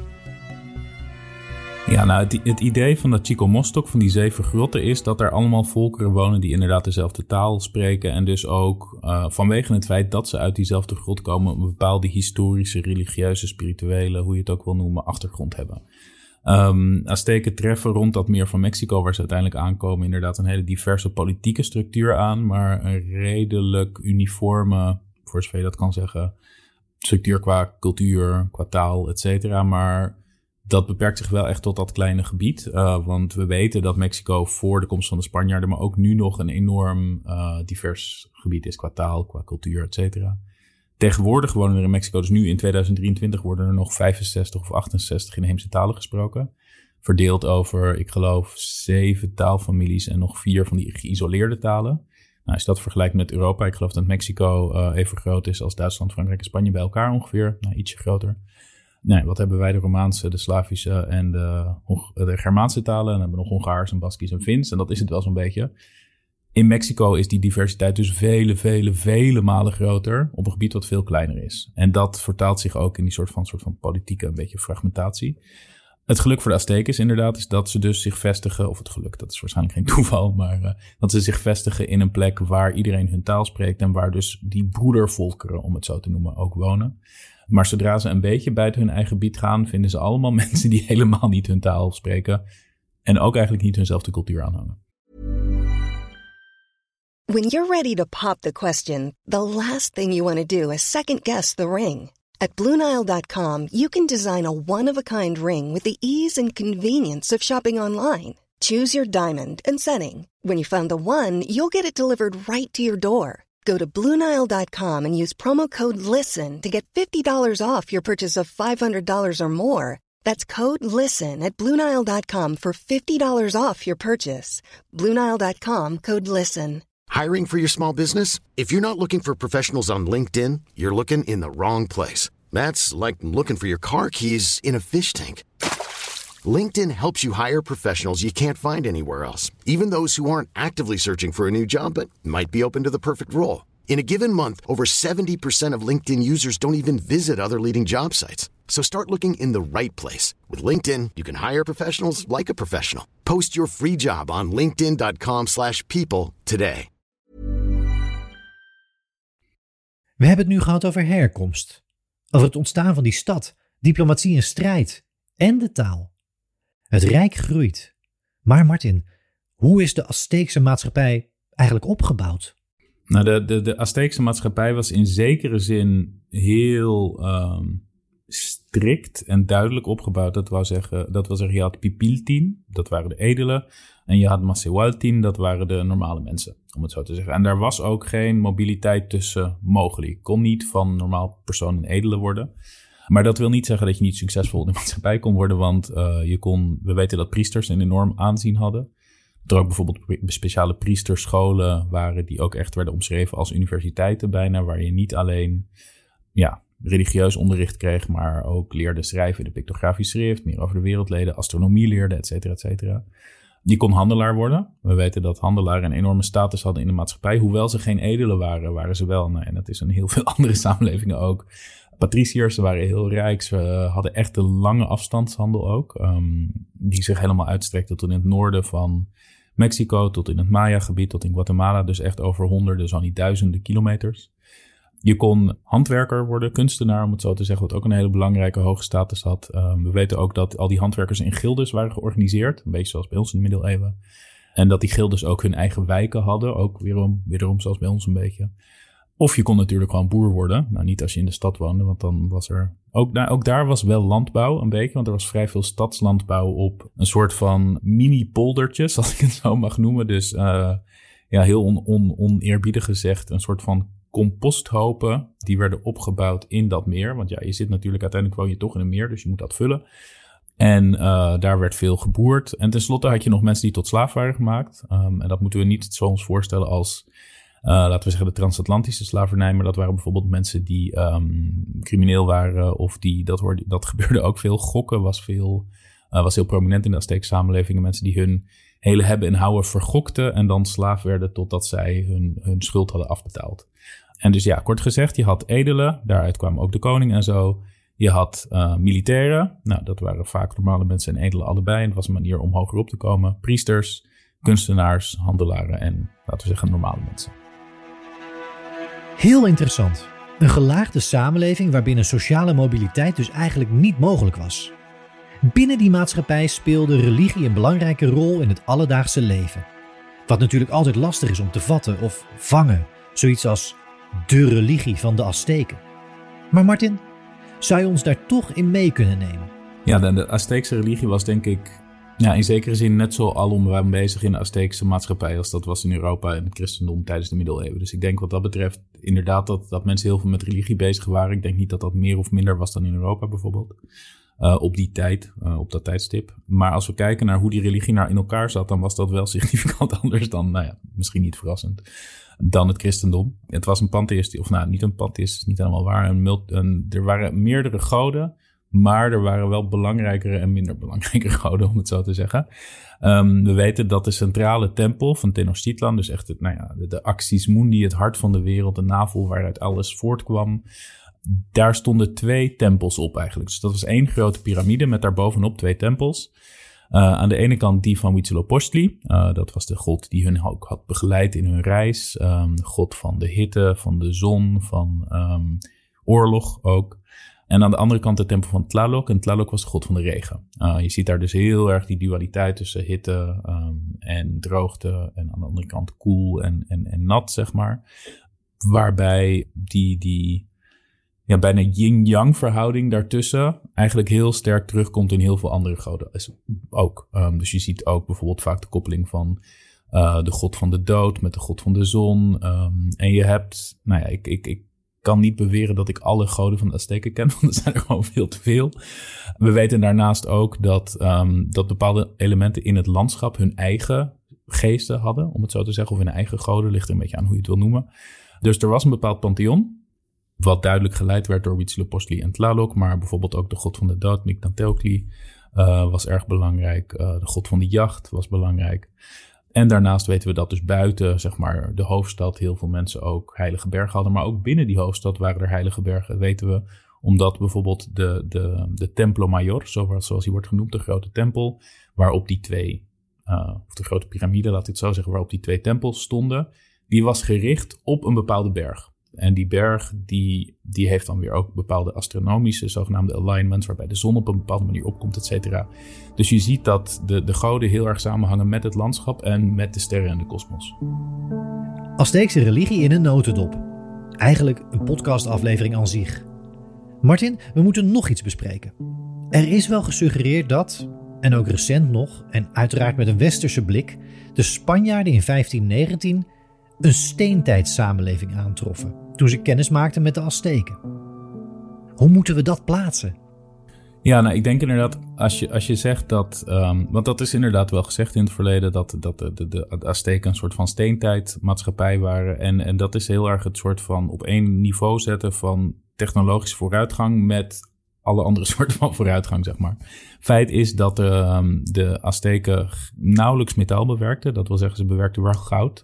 Ja, nou, het idee van dat Chico-Mostok, van die 7 grotten, is dat er allemaal volkeren wonen die inderdaad dezelfde taal spreken. En dus ook vanwege het feit dat ze uit diezelfde grot komen, een bepaalde historische, religieuze, spirituele, hoe je het ook wil noemen, achtergrond hebben. Azteken treffen rond dat meer van Mexico, waar ze uiteindelijk aankomen, inderdaad een hele diverse politieke structuur aan, maar een redelijk uniforme, voor zover je dat kan zeggen, structuur qua cultuur, qua taal, et cetera. Maar dat beperkt zich wel echt tot dat kleine gebied. Want we weten dat Mexico voor de komst van de Spanjaarden, maar ook nu nog een enorm divers gebied is qua taal, qua cultuur, et cetera. Tegenwoordig wonen er in Mexico, dus nu in 2023 worden er nog 65 of 68 inheemse talen gesproken. Verdeeld over, ik geloof, 7 taalfamilies en nog 4 van die geïsoleerde talen. Nou, als je dat vergelijkt met Europa, ik geloof dat Mexico even groot is als Duitsland, Frankrijk en Spanje bij elkaar ongeveer. Nou, ietsje groter. Nee, wat hebben wij? De Romaanse, de Slavische en de Germaanse talen. En dan hebben we nog Hongaars en Baskisch en Fins. En dat is het wel zo'n beetje. In Mexico is die diversiteit dus vele malen groter op een gebied wat veel kleiner is. En dat vertaalt zich ook in die soort van politieke een beetje fragmentatie. Het geluk voor de Azteken inderdaad is dat ze dus zich vestigen, of het geluk, dat is waarschijnlijk geen toeval, maar dat ze zich vestigen in een plek waar iedereen hun taal spreekt en waar dus die broedervolkeren, om het zo te noemen, ook wonen. Maar zodra ze een beetje buiten hun eigen gebied gaan, vinden ze allemaal mensen die helemaal niet hun taal spreken en ook eigenlijk niet hunzelfde cultuur aanhangen. When you're ready to pop the question, the last thing you want to do is second-guess the ring. At BlueNile.com, you can design a one-of-a-kind ring with the ease and convenience of shopping online. Choose your diamond and setting. When you find the one, you'll get it delivered right to your door. Go to BlueNile.com and use promo code LISTEN to get $50 off your purchase of $500 or more. That's code LISTEN at BlueNile.com for $50 off your purchase. BlueNile.com, code LISTEN. Hiring for your small business? If you're not looking for professionals on LinkedIn, you're looking in the wrong place. That's like looking for your car keys in a fish tank. LinkedIn helps you hire professionals you can't find anywhere else, even those who aren't actively searching for a new job but might be open to the perfect role. In a given month, over 70% of LinkedIn users don't even visit other leading job sites. So start looking in the right place. With LinkedIn, you can hire professionals like a professional. Post your free job on linkedin.com/people today. We hebben het nu gehad over herkomst. over het ontstaan van die stad, diplomatie en strijd en de taal. Het rijk groeit. Maar Martin, hoe is de Azteekse maatschappij eigenlijk opgebouwd? Nou, de Azteekse maatschappij was in zekere zin heel strikt en duidelijk opgebouwd. Dat wil zeggen, je had Pipiltin, dat waren de edelen. En je had Macehualtin, dat waren de normale mensen, om het zo te zeggen. En daar was ook geen mobiliteit tussen mogelijk. Je kon niet van normaal persoon een edele worden. Maar dat wil niet zeggen dat je niet succesvol in de maatschappij kon worden. Want we weten dat priesters een enorm aanzien hadden. Er ook bijvoorbeeld speciale priesterscholen waren die ook echt werden omschreven als universiteiten bijna. Waar je niet alleen religieus onderricht kreeg, maar ook leerde schrijven in de pictografisch schrift. Meer over de wereldleden, astronomie leerde, et cetera, et cetera. Je kon handelaar worden. We weten dat handelaren een enorme status hadden in de maatschappij. Hoewel ze geen edelen waren ze wel. En dat is in heel veel andere samenlevingen ook. Patriciërs, ze waren heel rijk. Ze hadden echt een lange afstandshandel ook. Die zich helemaal uitstrekte tot in het noorden van Mexico, tot in het Maya-gebied, tot in Guatemala. Dus echt over honderden, zo niet duizenden kilometers. Je kon handwerker worden, kunstenaar om het zo te zeggen, wat ook een hele belangrijke hoge status had. We weten ook dat al die handwerkers in gildes waren georganiseerd, een beetje zoals bij ons in de middeleeuwen. En dat die gildes ook hun eigen wijken hadden, ook wederom zoals bij ons een beetje. Of je kon natuurlijk gewoon boer worden. Nou, niet als je in de stad woonde, want dan was er... Ook daar was wel landbouw een beetje, want er was vrij veel stadslandbouw op een soort van mini-poldertjes, als ik het zo mag noemen. Dus heel oneerbiedig gezegd, een soort van composthopen die werden opgebouwd in dat meer. Want je zit natuurlijk, uiteindelijk woon je toch in een meer, dus je moet dat vullen. En daar werd veel geboerd. En tenslotte had je nog mensen die tot slaaf waren gemaakt. En dat moeten we niet zo ons voorstellen als, laten we zeggen, de transatlantische slavernij. Maar dat waren bijvoorbeeld mensen die crimineel waren of dat gebeurde ook veel. Gokken was heel prominent in de Azteekse samenlevingen. Mensen die hun hele hebben en houden vergokten en dan slaaf werden totdat zij hun schuld hadden afbetaald. En dus kort gezegd, je had edelen, daaruit kwamen ook de koning en zo. Je had militairen, nou dat waren vaak normale mensen en edelen allebei. En het was een manier om hoger op te komen. Priesters, kunstenaars, handelaren en, laten we zeggen, normale mensen. Heel interessant. Een gelaagde samenleving waarbinnen sociale mobiliteit dus eigenlijk niet mogelijk was. Binnen die maatschappij speelde religie een belangrijke rol in het alledaagse leven. Wat natuurlijk altijd lastig is om te vatten of vangen. Zoiets als de religie van de Azteken. Maar Martin, zou je ons daar toch in mee kunnen nemen? Ja, de Azteekse religie was denk ik in zekere zin net zo alom aanwezig in de Azteekse maatschappij als dat was in Europa en het christendom tijdens de middeleeuwen. Dus ik denk wat dat betreft inderdaad dat mensen heel veel met religie bezig waren. Ik denk niet dat dat meer of minder was dan in Europa bijvoorbeeld. Op die tijd, op dat tijdstip. Maar als we kijken naar hoe die religie in elkaar zat, dan was dat wel significant anders dan, misschien niet verrassend, dan het christendom. Het was een pantheïstisch, niet een pantheïstisch, niet helemaal waar. Er waren meerdere goden, maar er waren wel belangrijkere en minder belangrijke goden, om het zo te zeggen. We weten dat de centrale tempel van Tenochtitlan, dus echt de Axis Mundi, het hart van de wereld, de navel waaruit alles voortkwam, daar stonden 2 tempels op eigenlijk. Dus dat was 1 grote piramide met daarbovenop 2 tempels. Aan de ene kant die van Huitzilopochtli. Dat was de god die hun ook had begeleid in hun reis. De god van de hitte, van de zon, van oorlog ook. En aan de andere kant de tempel van Tlaloc. En Tlaloc was de god van de regen. Je ziet daar dus heel erg die dualiteit tussen hitte en droogte. En aan de andere kant koel en nat, zeg maar. Waarbij die bijna yin-yang verhouding daartussen eigenlijk heel sterk terugkomt in heel veel andere goden ook. Dus je ziet ook bijvoorbeeld vaak de koppeling van de god van de dood met de god van de zon. En je hebt, ik kan niet beweren dat ik alle goden van de Azteken ken, want er zijn er gewoon veel te veel. We weten daarnaast ook dat bepaalde elementen in het landschap hun eigen geesten hadden, om het zo te zeggen, of hun eigen goden, ligt er een beetje aan hoe je het wil noemen. Dus er was een bepaald pantheon, wat duidelijk geleid werd door Huitzilopochtli en Tlaloc, maar bijvoorbeeld ook de god van de dood, Mictlantecuhtli, was erg belangrijk. De god van de jacht was belangrijk. En daarnaast weten we dat dus buiten, zeg maar, de hoofdstad heel veel mensen ook heilige bergen hadden. Maar ook binnen die hoofdstad waren er heilige bergen, weten we. Omdat bijvoorbeeld de Templo Mayor, zoals die wordt genoemd, de grote tempel, waarop die 2, of de grote piramide, laat ik het zo zeggen, waarop die 2 tempels stonden, die was gericht op een bepaalde berg. En die berg die heeft dan weer ook bepaalde astronomische zogenaamde alignments, waarbij de zon op een bepaalde manier opkomt, et cetera. Dus je ziet dat de goden heel erg samenhangen met het landschap en met de sterren en de kosmos. Azteekse religie in een notendop. Eigenlijk een podcastaflevering aan zich. Martin, we moeten nog iets bespreken. Er is wel gesuggereerd dat, en ook recent nog, en uiteraard met een westerse blik, de Spanjaarden in 1519 een steentijdsamenleving aantroffen toen ze kennis maakten met de Azteken. Hoe moeten we dat plaatsen? Ja, nou, ik denk inderdaad, als je zegt dat, want dat is inderdaad wel gezegd in het verleden, dat de Azteken een soort van steentijdmaatschappij waren. En dat is heel erg het soort van op één niveau zetten van technologische vooruitgang met alle andere soorten van vooruitgang, zeg maar. Feit is dat de Azteken nauwelijks metaal bewerkten. Dat wil zeggen, ze bewerkten wel goud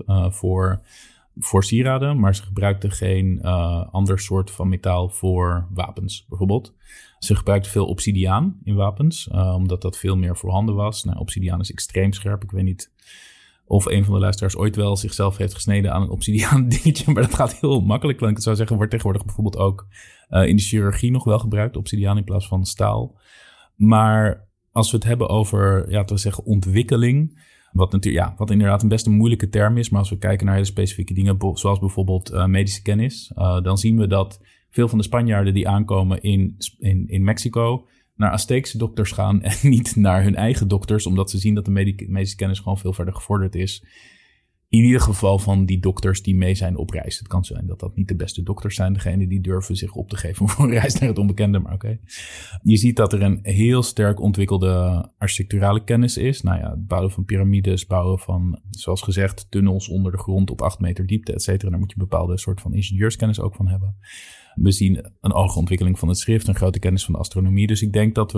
voor sieraden, maar ze gebruikten geen ander soort van metaal voor wapens, bijvoorbeeld. Ze gebruikten veel obsidiaan in wapens, omdat dat veel meer voorhanden was. Nou, obsidiaan is extreem scherp. Ik weet niet of een van de luisteraars ooit wel zichzelf heeft gesneden aan een obsidiaan dingetje, maar dat gaat heel makkelijk. Ik zou zeggen, wordt tegenwoordig bijvoorbeeld ook in de chirurgie nog wel gebruikt, obsidiaan in plaats van staal. Maar als we het hebben over, laten we zeggen, ontwikkeling, wat inderdaad een best een moeilijke term is, maar als we kijken naar hele specifieke dingen, zoals bijvoorbeeld medische kennis, dan zien we dat veel van de Spanjaarden die aankomen in Mexico naar Azteekse dokters gaan en niet naar hun eigen dokters, omdat ze zien dat de medische kennis gewoon veel verder gevorderd is. In ieder geval van die dokters die mee zijn op reis. Het kan zijn dat dat niet de beste dokters zijn, degene die durven zich op te geven voor een reis naar het onbekende, maar oké. Je ziet dat er een heel sterk ontwikkelde architecturale kennis is. Nou ja, het bouwen van piramides, bouwen van, zoals gezegd, tunnels onder de grond op 8 meter diepte, et cetera. Daar moet je een bepaalde soort van ingenieurskennis ook van hebben. We zien een hoge ontwikkeling van het schrift, een grote kennis van de astronomie. Dus ik denk dat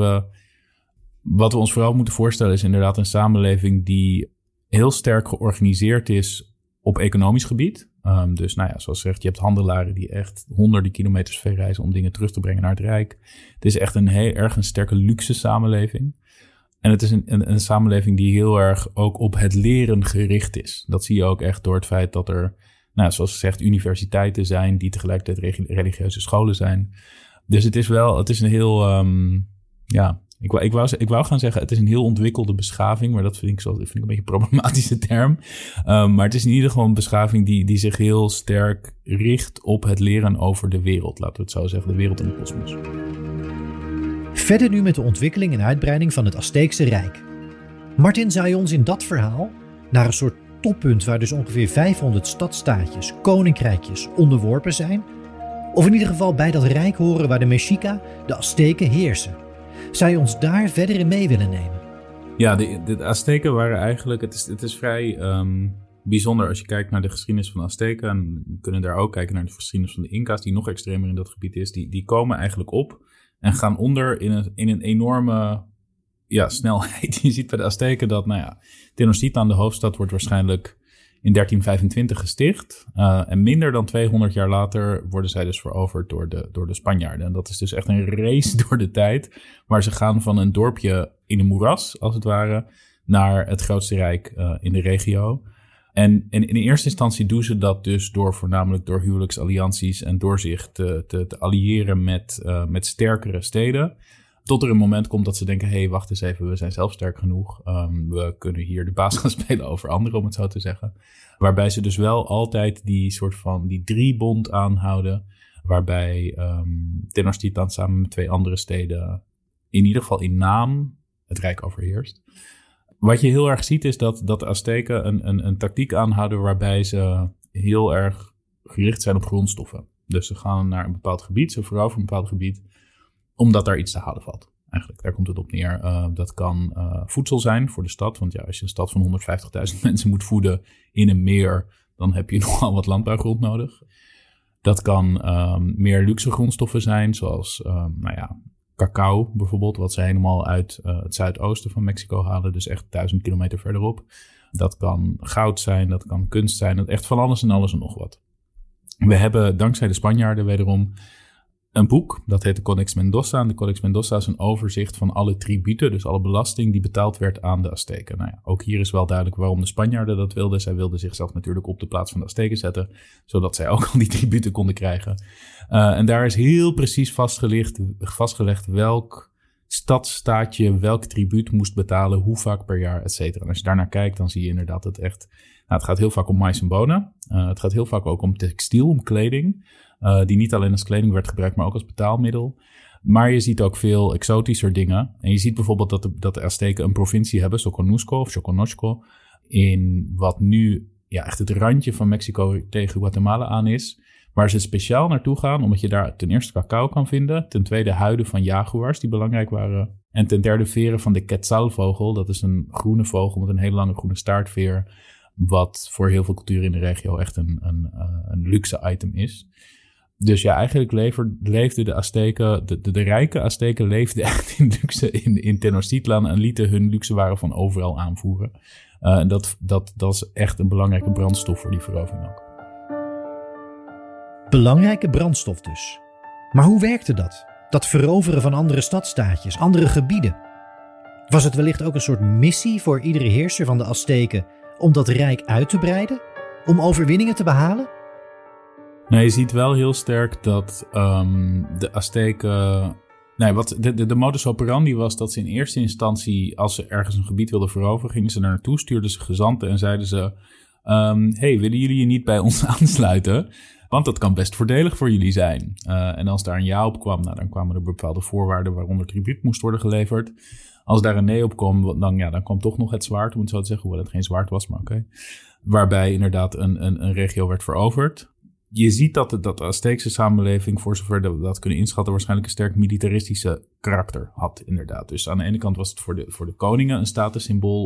wat we ons vooral moeten voorstellen is inderdaad een samenleving die heel sterk georganiseerd is op economisch gebied. Dus nou ja, zoals gezegd, je hebt handelaren die echt honderden kilometers ver reizen om dingen terug te brengen naar het Rijk. Het is echt een sterke luxe samenleving. En het is een samenleving die heel erg ook op het leren gericht is. Dat zie je ook echt door het feit dat er, nou, zoals gezegd, universiteiten zijn die tegelijkertijd religieuze scholen zijn. Dus het is een heel, Ik wou gaan zeggen, het is een heel ontwikkelde beschaving, maar dat vind ik een beetje een problematische term. Maar het is in ieder geval een beschaving die zich heel sterk richt op het leren over de wereld. Laten we het zo zeggen, de wereld en de kosmos. Verder nu met de ontwikkeling en uitbreiding van het Azteekse Rijk. Martin, zou je ons in dat verhaal naar een soort toppunt waar dus ongeveer 500 stadstaatjes, koninkrijkjes onderworpen zijn? Of in ieder geval bij dat rijk horen waar de Mexica, de Azteken, heersen? Zou je ons daar verder in mee willen nemen? Ja, de Azteken waren eigenlijk, het is vrij bijzonder als je kijkt naar de geschiedenis van de Azteken. En we kunnen daar ook kijken naar de geschiedenis van de Inca's, die nog extremer in dat gebied is. Die komen eigenlijk op en gaan onder in een enorme snelheid. Je ziet bij de Azteken dat, Tenochtitlan, de hoofdstad, wordt waarschijnlijk in 1325 gesticht. En minder dan 200 jaar later worden zij dus veroverd door de Spanjaarden. En dat is dus echt een race door de tijd, waar ze gaan van een dorpje in een moeras, als het ware, naar het grootste rijk in de regio. En in eerste instantie doen ze dat dus voornamelijk door huwelijksallianties en door zich te alliëren met sterkere steden. Tot er een moment komt dat ze denken, hey, wacht eens even, we zijn zelf sterk genoeg. We kunnen hier de baas gaan spelen over anderen, om het zo te zeggen. Waarbij ze dus wel altijd die soort van die driebond aanhouden. Waarbij Tenochtitlan samen met 2 andere steden, in ieder geval in naam, het rijk overheerst. Wat je heel erg ziet is dat de Azteken een tactiek aanhouden waarbij ze heel erg gericht zijn op grondstoffen. Dus ze gaan naar een bepaald gebied, ze veroveren een bepaald gebied, omdat daar iets te halen valt. Eigenlijk, daar komt het op neer. Dat kan voedsel zijn voor de stad. Want ja, als je een stad van 150.000 mensen moet voeden in een meer, dan heb je nogal wat landbouwgrond nodig. Dat kan meer luxe grondstoffen zijn, zoals cacao bijvoorbeeld, wat ze helemaal uit het zuidoosten van Mexico halen. Dus echt 1000 kilometer verderop. Dat kan goud zijn, dat kan kunst zijn. Dat echt van alles en nog wat. We hebben dankzij de Spanjaarden wederom een boek, dat heet de Codex Mendoza. En de Codex Mendoza is een overzicht van alle tributen, dus alle belasting die betaald werd aan de Azteken. Nou ja, ook hier is wel duidelijk waarom de Spanjaarden dat wilden. Zij wilden zichzelf natuurlijk op de plaats van de Azteken zetten, zodat zij ook al die tributen konden krijgen. En daar is heel precies vastgelegd welk stadstaatje welk tribuut moest betalen, hoe vaak per jaar, et cetera. En als je daarnaar kijkt, dan zie je inderdaad dat het gaat heel vaak om mais en bonen. Het gaat heel vaak ook om textiel, om kleding. Die niet alleen als kleding werd gebruikt, maar ook als betaalmiddel. Maar je ziet ook veel exotischer dingen. En je ziet bijvoorbeeld dat de Azteken een provincie hebben, Soconusco of Soconosco, in wat nu echt het randje van Mexico tegen Guatemala aan is. Waar ze speciaal naartoe gaan, omdat je daar ten eerste cacao kan vinden. Ten tweede huiden van jaguars die belangrijk waren. En ten derde veren van de quetzalvogel. Dat is een groene vogel met een hele lange groene staartveer. Wat voor heel veel culturen in de regio echt een luxe item is. Dus ja, eigenlijk leefden de Azteken, de rijke Azteken leefden echt in luxe in Tenochtitlan en lieten hun luxe waren van overal aanvoeren. En dat is echt een belangrijke brandstof voor die verovering ook. Belangrijke brandstof dus. Maar hoe werkte dat? Dat veroveren van andere stadstaatjes, andere gebieden. Was het wellicht ook een soort missie voor iedere heerser van de Azteken om dat rijk uit te breiden? Om overwinningen te behalen? Nou, je ziet wel heel sterk dat de Azteken... de modus operandi was dat ze in eerste instantie, als ze ergens een gebied wilden veroveren, gingen ze daar naartoe, stuurden ze gezanten en zeiden ze... willen jullie je niet bij ons aansluiten? Want dat kan best voordelig voor jullie zijn. En als daar een ja op kwam, dan kwamen er bepaalde voorwaarden waaronder tribuut moest worden geleverd. Als daar een nee op kwam, dan kwam toch nog het zwaard, om het zo te zeggen, hoewel het geen zwaard was, maar oké. Waarbij inderdaad een regio werd veroverd. Je ziet dat de Azteekse samenleving, voor zover we dat kunnen inschatten, waarschijnlijk een sterk militaristische karakter had, inderdaad. Dus aan de ene kant was het voor de koningen een statussymbool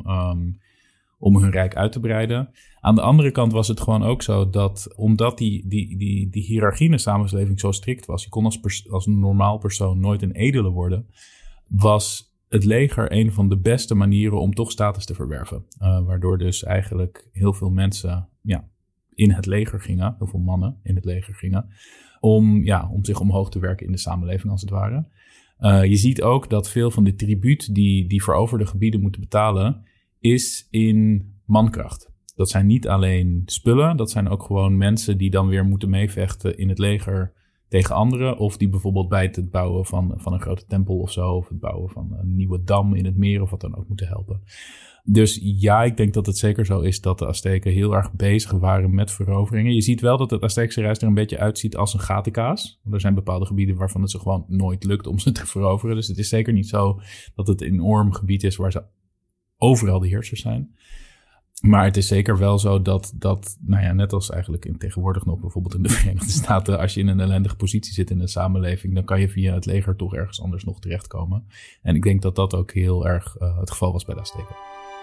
om hun rijk uit te breiden. Aan de andere kant was het gewoon ook zo dat, omdat die hiërarchie in de samenleving zo strikt was, je kon als een normaal persoon nooit een edele worden, was het leger een van de beste manieren om toch status te verwerven. Waardoor dus eigenlijk heel veel mensen in het leger gingen, heel veel mannen in het leger gingen, om zich omhoog te werken in de samenleving als het ware. Je ziet ook dat veel van de tribuut die veroverde gebieden moeten betalen, is in mankracht. Dat zijn niet alleen spullen, dat zijn ook gewoon mensen die dan weer moeten meevechten in het leger tegen anderen. Of die bijvoorbeeld bij het bouwen van een grote tempel of zo, of het bouwen van een nieuwe dam in het meer of wat dan ook moeten helpen. Dus ja, ik denk dat het zeker zo is dat de Azteken heel erg bezig waren met veroveringen. Je ziet wel dat het Azteekse Rijk er een beetje uitziet als een gatenkaas. Er zijn bepaalde gebieden waarvan het ze gewoon nooit lukt om ze te veroveren. Dus het is zeker niet zo dat het een enorm gebied is waar ze overal de heersers zijn. Maar het is zeker wel zo dat net als eigenlijk tegenwoordig nog bijvoorbeeld in de Verenigde Staten, als je in een ellendige positie zit in een samenleving, dan kan je via het leger toch ergens anders nog terechtkomen. En ik denk dat dat ook heel erg het geval was bij de Azteken.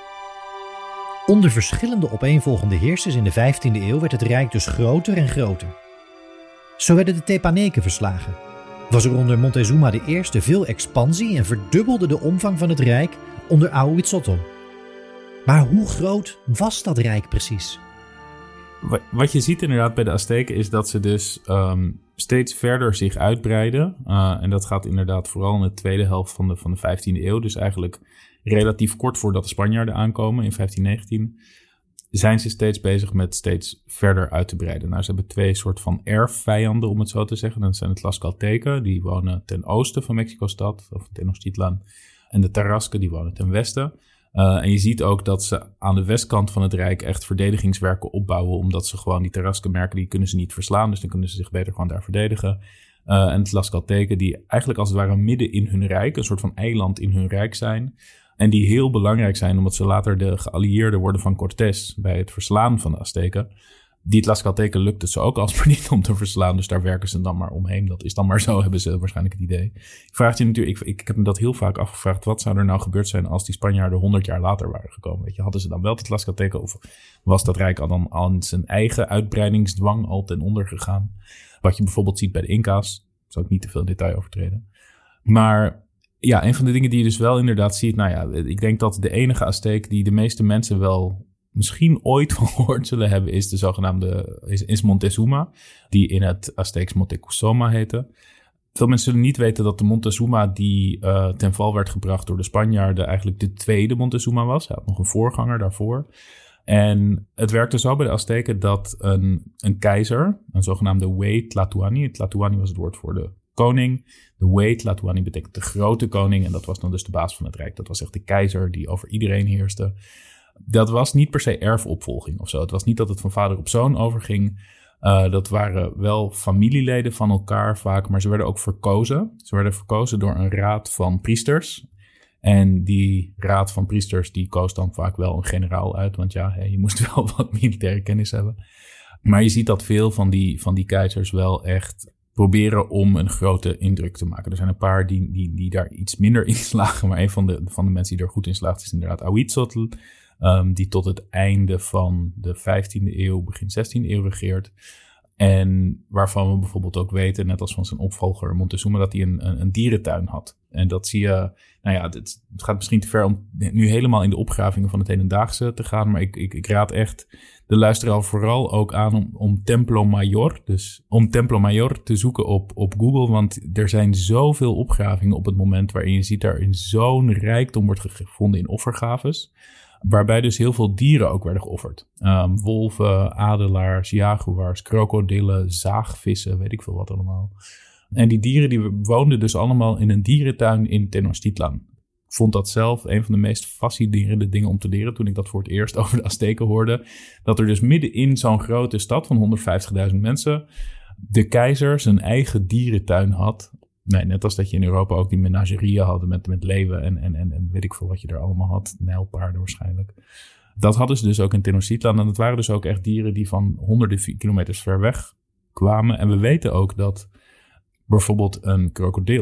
Onder verschillende opeenvolgende heersers in de 15e eeuw werd het rijk dus groter en groter. Zo werden de Tepaneken verslagen. Was er onder Montezuma I veel expansie en verdubbelde de omvang van het rijk onder Ahuitzotl. Maar hoe groot was dat rijk precies? Wat je ziet inderdaad bij de Azteken is dat ze dus steeds verder zich uitbreiden. En dat gaat inderdaad vooral in de tweede helft van de 15e eeuw. Dus eigenlijk relatief kort voordat de Spanjaarden aankomen in 1519... zijn ze steeds bezig met steeds verder uit te breiden. Nou, ze hebben twee soort van erfvijanden, om het zo te zeggen. Dat zijn het Tlaxcalteken, die wonen ten oosten van Mexico-stad, of Tenochtitlan. En de Tarasken, die wonen ten westen. En je ziet ook dat ze aan de westkant van het Rijk echt verdedigingswerken opbouwen, omdat ze gewoon die Tarasken merken, die kunnen ze niet verslaan, dus dan kunnen ze zich beter gewoon daar verdedigen. En het Tlaxcalteken, die eigenlijk als het ware midden in hun Rijk, een soort van eiland in hun Rijk zijn. En die heel belangrijk zijn, omdat ze later de geallieerden worden van Cortés bij het verslaan van de Azteken. Die Tlaxcalteken lukt het ze ook alsmaar niet om te verslaan, dus daar werken ze dan maar omheen. Dat is dan maar zo, hebben ze waarschijnlijk het idee. Ik heb me dat heel vaak afgevraagd, wat zou er nou gebeurd zijn als die Spanjaarden 100 jaar later waren gekomen? Weet je, hadden ze dan wel de Tlaxcalteken of was dat Rijk al dan aan zijn eigen uitbreidingsdwang al ten onder gegaan? Wat je bijvoorbeeld ziet bij de Inca's, daar zal ik niet te veel detail over treden. Maar ja, een van de dingen die je dus wel inderdaad ziet, ik denk dat de enige Azteek die de meeste mensen wel misschien ooit van gehoord zullen hebben, is de zogenaamde is Montezuma, die in het Azteeks Moctezuma heette. Veel mensen zullen niet weten dat de Montezuma die ten val werd gebracht door de Spanjaarden eigenlijk de tweede Montezuma was. Hij had nog een voorganger daarvoor. En het werkte zo bij de Azteken dat een keizer, een zogenaamde Huey Tlatoani. Tlatoani was het woord voor de koning. De Huey Tlatoani betekent de grote koning en dat was dan dus de baas van het rijk. Dat was echt de keizer die over iedereen heerste. Dat was niet per se erfopvolging of zo. Het was niet dat het van vader op zoon overging. Dat waren wel familieleden van elkaar vaak, maar ze werden ook verkozen. Ze werden verkozen door een raad van priesters. En die raad van priesters die koos dan vaak wel een generaal uit. Want ja, je moest wel wat militaire kennis hebben. Maar je ziet dat veel van die keizers wel echt proberen om een grote indruk te maken. Er zijn een paar die daar iets minder in slagen. Maar een van de mensen die er goed in slaagt is inderdaad Ahuitzotl. Die tot het einde van de 15e eeuw, begin 16e eeuw regeert. En waarvan we bijvoorbeeld ook weten, net als van zijn opvolger Montezuma, dat hij een dierentuin had. En dat zie je, het gaat misschien te ver om nu helemaal in de opgravingen van het hedendaagse te gaan. Maar ik raad echt de luisteraar vooral ook aan om Templo Mayor. Dus om Templo Mayor te zoeken op Google. Want er zijn zoveel opgravingen op het moment waarin je ziet daar in zo'n rijkdom wordt gevonden in offergaves. Waarbij dus heel veel dieren ook werden geofferd. Wolven, adelaars, jaguars, krokodillen, zaagvissen, weet ik veel wat allemaal. En die dieren die woonden dus allemaal in een dierentuin in Tenochtitlan. Ik vond dat zelf een van de meest fascinerende dingen om te leren toen ik dat voor het eerst over de Azteken hoorde. Dat er dus midden in zo'n grote stad van 150.000 mensen de keizer zijn eigen dierentuin had. Nee, net als dat je in Europa ook die menagerieën had met leeuwen en weet ik veel wat je er allemaal had. Nijlpaarden waarschijnlijk. Dat hadden ze dus ook in Tenochtitlan. En het waren dus ook echt dieren die van honderden kilometers ver weg kwamen. En we weten ook dat bijvoorbeeld een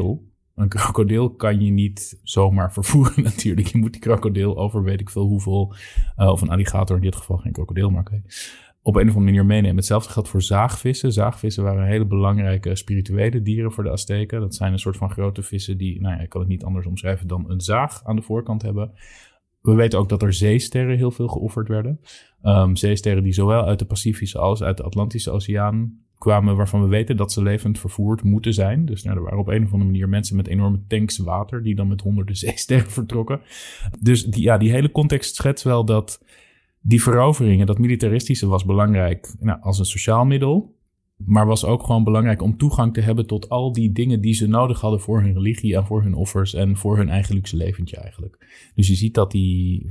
krokodil kan je niet zomaar vervoeren natuurlijk. Je moet die krokodil over weet ik veel hoeveel, of een alligator in dit geval, geen krokodil, maar oké. Op een of andere manier meenemen. Hetzelfde geldt voor zaagvissen. Zaagvissen waren hele belangrijke spirituele dieren voor de Azteken. Dat zijn een soort van grote vissen die, ik kan het niet anders omschrijven dan een zaag aan de voorkant hebben. We weten ook dat er zeesterren heel veel geofferd werden. Zeesterren die zowel uit de Pacifische als uit de Atlantische Oceaan kwamen, waarvan we weten dat ze levend vervoerd moeten zijn. Dus er waren op een of andere manier mensen met enorme tanks water die dan met honderden zeesterren vertrokken. Dus die hele context schetst wel dat die veroveringen, dat militaristische was belangrijk als een sociaal middel. Maar was ook gewoon belangrijk om toegang te hebben tot al die dingen die ze nodig hadden voor hun religie en voor hun offers en voor hun eigen luxe leventje eigenlijk. Dus je ziet dat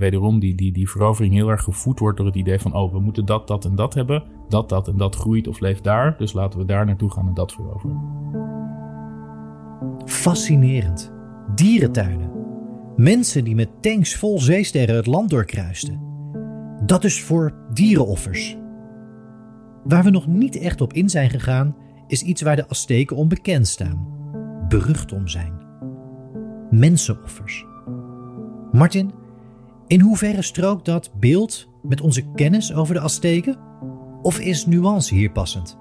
die verovering heel erg gevoed wordt door het idee van we moeten dat en dat hebben. Dat en dat groeit of leeft daar. Dus laten we daar naartoe gaan en dat veroveren. Fascinerend. Dierentuinen. Mensen die met tanks vol zeesterren het land doorkruisten. Dat is voor dierenoffers. Waar we nog niet echt op in zijn gegaan, is iets waar de Azteken onbekend staan. Berucht om zijn. Mensenoffers. Martin, in hoeverre strookt dat beeld met onze kennis over de Azteken? Of is nuance hier passend?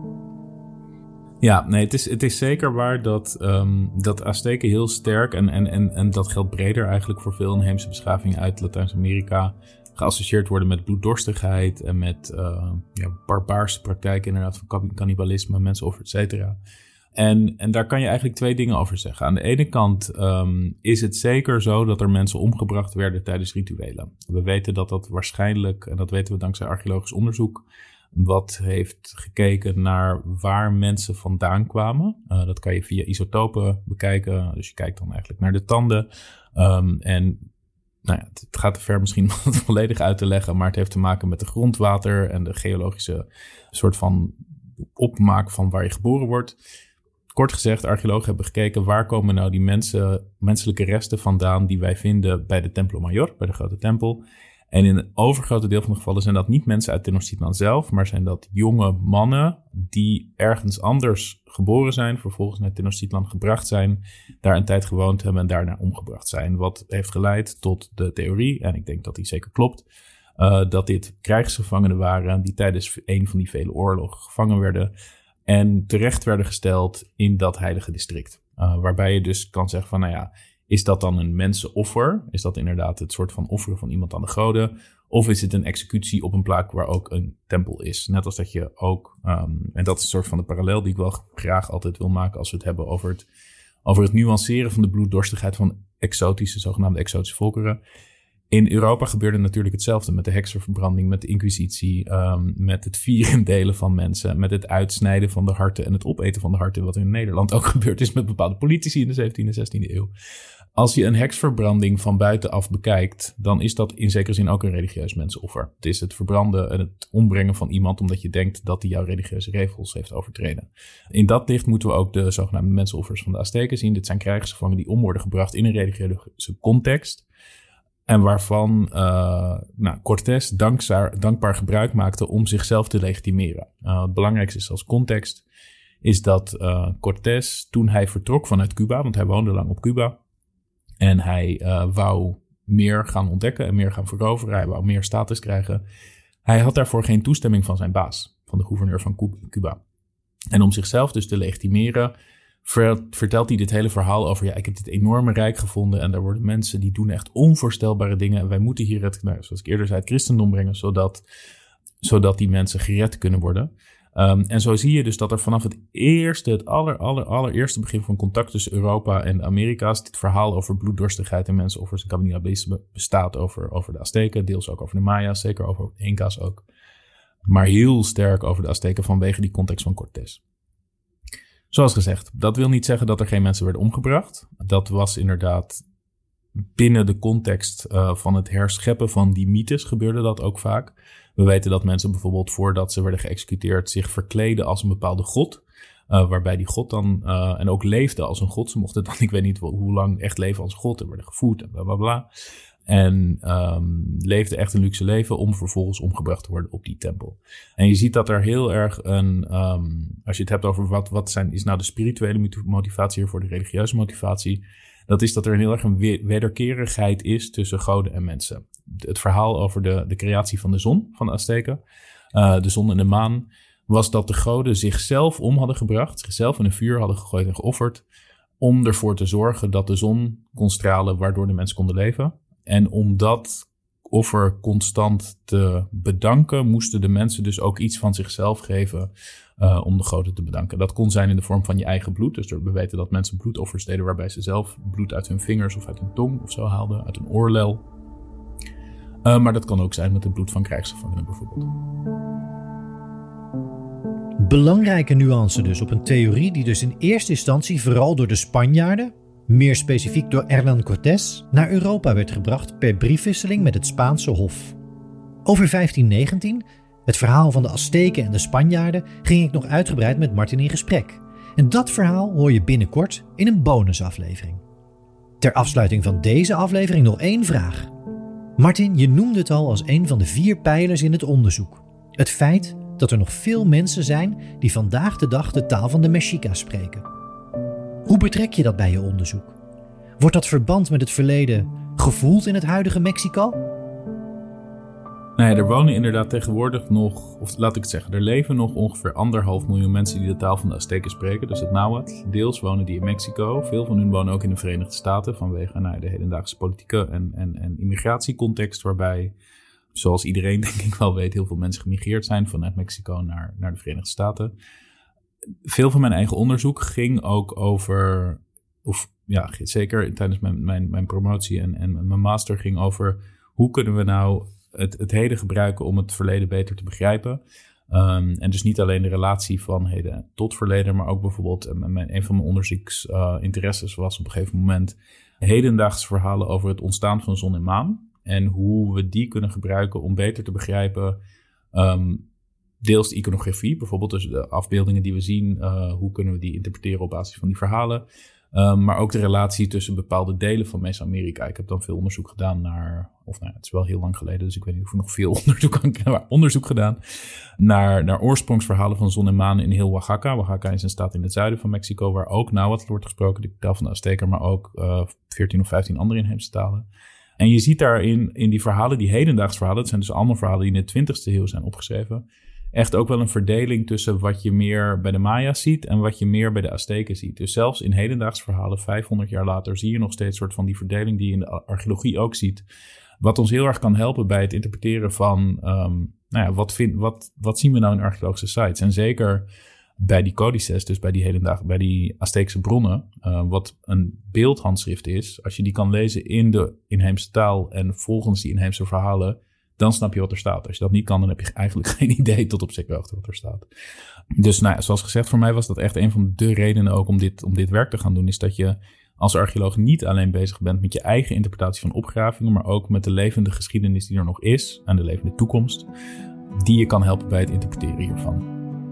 Ja, nee, het is zeker waar dat Azteken heel sterk, en dat geldt breder eigenlijk voor veel inheemse beschavingen uit Latijns-Amerika, geassocieerd worden met bloeddorstigheid en met barbaarse praktijken inderdaad van cannibalisme, mensenoffer, et cetera. En daar kan je eigenlijk twee dingen over zeggen. Aan de ene kant is het zeker zo dat er mensen omgebracht werden tijdens rituelen. We weten dat waarschijnlijk, en dat weten we dankzij archeologisch onderzoek, wat heeft gekeken naar waar mensen vandaan kwamen. Dat kan je via isotopen bekijken. Dus je kijkt dan eigenlijk naar de tanden. Het gaat te ver misschien om het volledig uit te leggen, maar het heeft te maken met de grondwater en de geologische soort van opmaak van waar je geboren wordt. Kort gezegd, archeologen hebben gekeken waar komen nou die menselijke resten vandaan die wij vinden bij de Templo Mayor, bij de grote tempel. En in een overgrote deel van de gevallen zijn dat niet mensen uit Tenochtitlan zelf, maar zijn dat jonge mannen die ergens anders geboren zijn, vervolgens naar Tenochtitlan gebracht zijn, daar een tijd gewoond hebben en daarna omgebracht zijn. Wat heeft geleid tot de theorie, en ik denk dat die zeker klopt, dat dit krijgsgevangenen waren die tijdens een van die vele oorlogen gevangen werden en terecht werden gesteld in dat heilige district. Waarbij je dus kan zeggen van, is dat dan een mensenoffer? Is dat inderdaad het soort van offeren van iemand aan de goden? Of is het een executie op een plek waar ook een tempel is? Net als dat je ook, en dat is een soort van de parallel die ik wel graag altijd wil maken als we het hebben over het nuanceren van de bloeddorstigheid van zogenaamde exotische volkeren. In Europa gebeurde natuurlijk hetzelfde met de heksenverbranding, met de inquisitie, met het vierendelen van mensen, met het uitsnijden van de harten en het opeten van de harten, wat in Nederland ook gebeurd is met bepaalde politici in de 17e en 16e eeuw. Als je een heksverbranding van buitenaf bekijkt, dan is dat in zekere zin ook een religieus mensenoffer. Het is het verbranden en het ombrengen van iemand omdat je denkt dat hij jouw religieuze regels heeft overtreden. In dat licht moeten we ook de zogenaamde mensenoffers van de Azteken zien. Dit zijn krijgsgevangenen die om worden gebracht in een religieuze context. En waarvan Cortés dankbaar gebruik maakte om zichzelf te legitimeren. Het belangrijkste is als context is dat Cortés, toen hij vertrok vanuit Cuba, want hij woonde lang op Cuba, en hij wou meer gaan ontdekken en meer gaan veroveren, hij wou meer status krijgen. Hij had daarvoor geen toestemming van zijn baas, van de gouverneur van Cuba. En om zichzelf dus te legitimeren, vertelt hij dit hele verhaal over, ik heb dit enorme rijk gevonden en daar worden mensen die doen echt onvoorstelbare dingen en wij moeten hier zoals ik eerder zei, het christendom brengen, zodat die mensen gered kunnen worden. En zo zie je dus dat er vanaf het allereerste begin van contact tussen Europa en de Amerika's dit verhaal over bloeddorstigheid en mensenoffers en cannibalisme bestaat over de Azteken, deels ook over de Maya's, zeker over de Inca's ook, maar heel sterk over de Azteken vanwege die context van Cortés. Zoals gezegd, dat wil niet zeggen dat er geen mensen werden omgebracht. Dat was inderdaad binnen de context van het herscheppen van die mythes gebeurde dat ook vaak. We weten dat mensen bijvoorbeeld voordat ze werden geëxecuteerd zich verkleden als een bepaalde god. Waarbij die god dan en ook leefde als een god. Ze mochten dan, ik weet niet hoe lang, echt leven als god en werden gevoed en bla bla bla. En leefde echt een luxe leven om vervolgens omgebracht te worden op die tempel. En je ziet dat er heel erg als je het hebt over wat is nou de spirituele motivatie hier voor de religieuze motivatie, dat is dat er heel erg een wederkerigheid is tussen goden en mensen. Het verhaal over de creatie van de zon van de Azteken, de zon en de maan, was dat de goden zichzelf om hadden gebracht, zichzelf in een vuur hadden gegooid en geofferd, om ervoor te zorgen dat de zon kon stralen, waardoor de mensen konden leven. En om dat offer constant te bedanken, moesten de mensen dus ook iets van zichzelf geven om de goden te bedanken. Dat kon zijn in de vorm van je eigen bloed. Dus we weten dat mensen bloedoffers deden waarbij ze zelf bloed uit hun vingers of uit hun tong of zo haalden, uit een oorlel. Maar dat kan ook zijn met het bloed van krijgsgevangenen bijvoorbeeld. Belangrijke nuance dus op een theorie die dus in eerste instantie vooral door de Spanjaarden, meer specifiek door Hernán Cortés, naar Europa werd gebracht per briefwisseling met het Spaanse hof. Over 1519, het verhaal van de Azteken en de Spanjaarden, ging ik nog uitgebreid met Martin in gesprek. En dat verhaal hoor je binnenkort in een bonusaflevering. Ter afsluiting van deze aflevering nog 1 vraag. Martin, je noemde het al als een van de 4 pijlers in het onderzoek. Het feit dat er nog veel mensen zijn die vandaag de dag de taal van de Mexica's spreken. Hoe betrek je dat bij je onderzoek? Wordt dat verband met het verleden gevoeld in het huidige Mexico? Nou ja, er wonen inderdaad tegenwoordig nog, of laat ik het zeggen, er leven nog ongeveer 1,5 miljoen mensen die de taal van de Azteken spreken, dus het Nahuatl. Deels wonen die in Mexico, veel van hun wonen ook in de Verenigde Staten vanwege de hedendaagse politieke en immigratiecontext, waarbij, zoals iedereen denk ik wel weet, heel veel mensen gemigreerd zijn vanuit Mexico naar de Verenigde Staten. Veel van mijn eigen onderzoek ging ook over, zeker tijdens mijn promotie en mijn master ging over hoe kunnen we nou het heden gebruiken om het verleden beter te begrijpen. En dus niet alleen de relatie van heden tot verleden, maar ook bijvoorbeeld een van mijn onderzoeksinteresses was op een gegeven moment hedendaagse verhalen over het ontstaan van zon en maan. En hoe we die kunnen gebruiken om beter te begrijpen, deels de iconografie, bijvoorbeeld dus de afbeeldingen die we zien, hoe kunnen we die interpreteren op basis van die verhalen. Maar ook de relatie tussen bepaalde delen van Mesoamerika. Ik heb dan veel onderzoek gedaan het is wel heel lang geleden, dus ik weet niet of ik nog veel onderzoek gedaan naar oorsprongsverhalen van zon en maan in heel Oaxaca. Oaxaca is een staat in het zuiden van Mexico waar ook Nahuatl wordt gesproken, de taal van de Azteken, maar ook 14 of 15 andere inheemse talen. En je ziet daarin in die verhalen, die hedendaagse verhalen, het zijn dus allemaal verhalen die in de 20e eeuw zijn opgeschreven, echt ook wel een verdeling tussen wat je meer bij de Maya's ziet en wat je meer bij de Azteken ziet. Dus zelfs in hedendaagse verhalen, 500 jaar later, zie je nog steeds een soort van die verdeling die je in de archeologie ook ziet. Wat ons heel erg kan helpen bij het interpreteren van wat zien we nou in archeologische sites. En zeker bij die codices, dus bij die Azteekse bronnen, wat een beeldhandschrift is. Als je die kan lezen in de inheemse taal en volgens die inheemse verhalen, dan snap je wat er staat. Als je dat niet kan, dan heb je eigenlijk geen idee tot op zekere hoogte wat er staat. Dus zoals gezegd, voor mij was dat echt een van de redenen ook om dit werk te gaan doen, is dat je als archeoloog niet alleen bezig bent met je eigen interpretatie van opgravingen, maar ook met de levende geschiedenis die er nog is en de levende toekomst, die je kan helpen bij het interpreteren hiervan.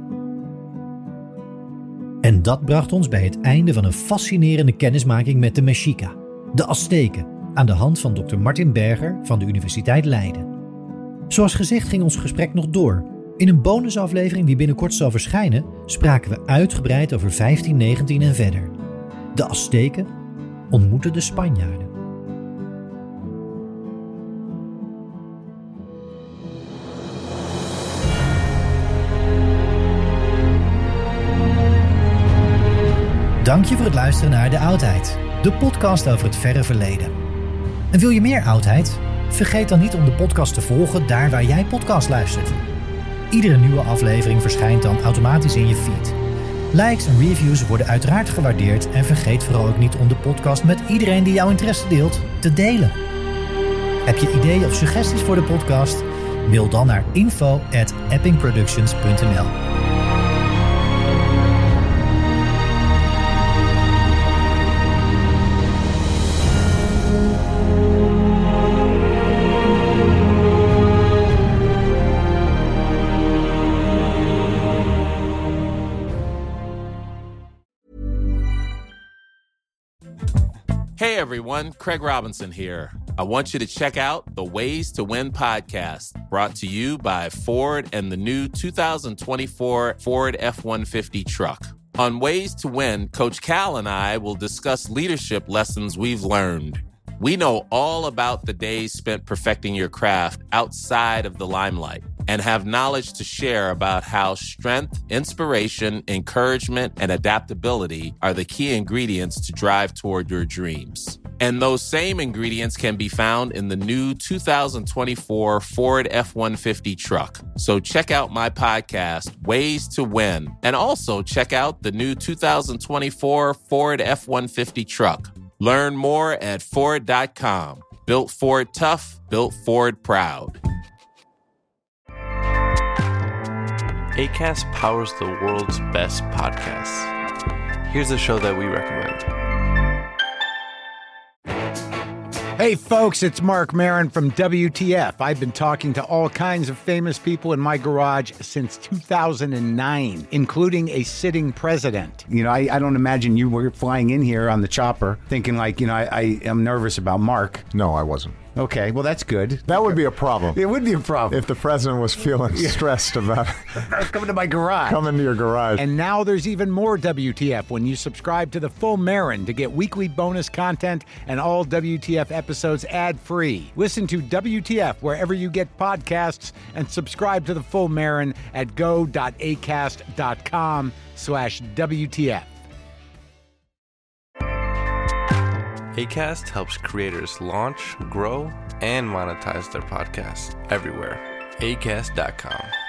En dat bracht ons bij het einde van een fascinerende kennismaking met de Mexica, de Azteken, aan de hand van Dr. Martin Berger van de Universiteit Leiden. Zoals gezegd ging ons gesprek nog door. In een bonusaflevering die binnenkort zal verschijnen, spraken we uitgebreid over 1519 en verder. De Azteken ontmoeten de Spanjaarden. Dank je voor het luisteren naar De Oudheid, de podcast over het verre verleden. En wil je meer oudheid? Vergeet dan niet om de podcast te volgen daar waar jij podcast luistert. Iedere nieuwe aflevering verschijnt dan automatisch in je feed. Likes en reviews worden uiteraard gewaardeerd en vergeet vooral ook niet om de podcast met iedereen die jouw interesse deelt te delen. Heb je ideeën of suggesties voor de podcast? Mail dan naar info@eppingproductions.nl. Hey everyone, Craig Robinson here. I want you to check out the Ways to Win podcast, brought to you by Ford and the new 2024 Ford F-150 truck. On Ways to Win, Coach Cal and I will discuss leadership lessons we've learned. We know all about the days spent perfecting your craft outside of the limelight and have knowledge to share about how strength, inspiration, encouragement, and adaptability are the key ingredients to drive toward your dreams. And those same ingredients can be found in the new 2024 Ford F-150 truck. So check out my podcast, Ways to Win, and also check out the new 2024 Ford F-150 truck. Learn more at Ford.com. Built Ford tough, built Ford proud. Acast powers the world's best podcasts. Here's a show that we recommend. Hey folks, it's Mark Maron from WTF. I've been talking to all kinds of famous people in my garage since 2009, including a sitting president. You know, I don't imagine you were flying in here on the chopper thinking like, I am nervous about Mark. No, I wasn't. Okay, well, that's good. That would be a problem. It would be a problem. If the president was feeling stressed about coming to my garage. Coming to your garage. And now there's even more WTF when you subscribe to the Full Marin to get weekly bonus content and all WTF episodes ad-free. Listen to WTF wherever you get podcasts and subscribe to the Full Marin at go.acast.com/WTF. Acast helps creators launch, grow, and monetize their podcasts everywhere. Acast.com.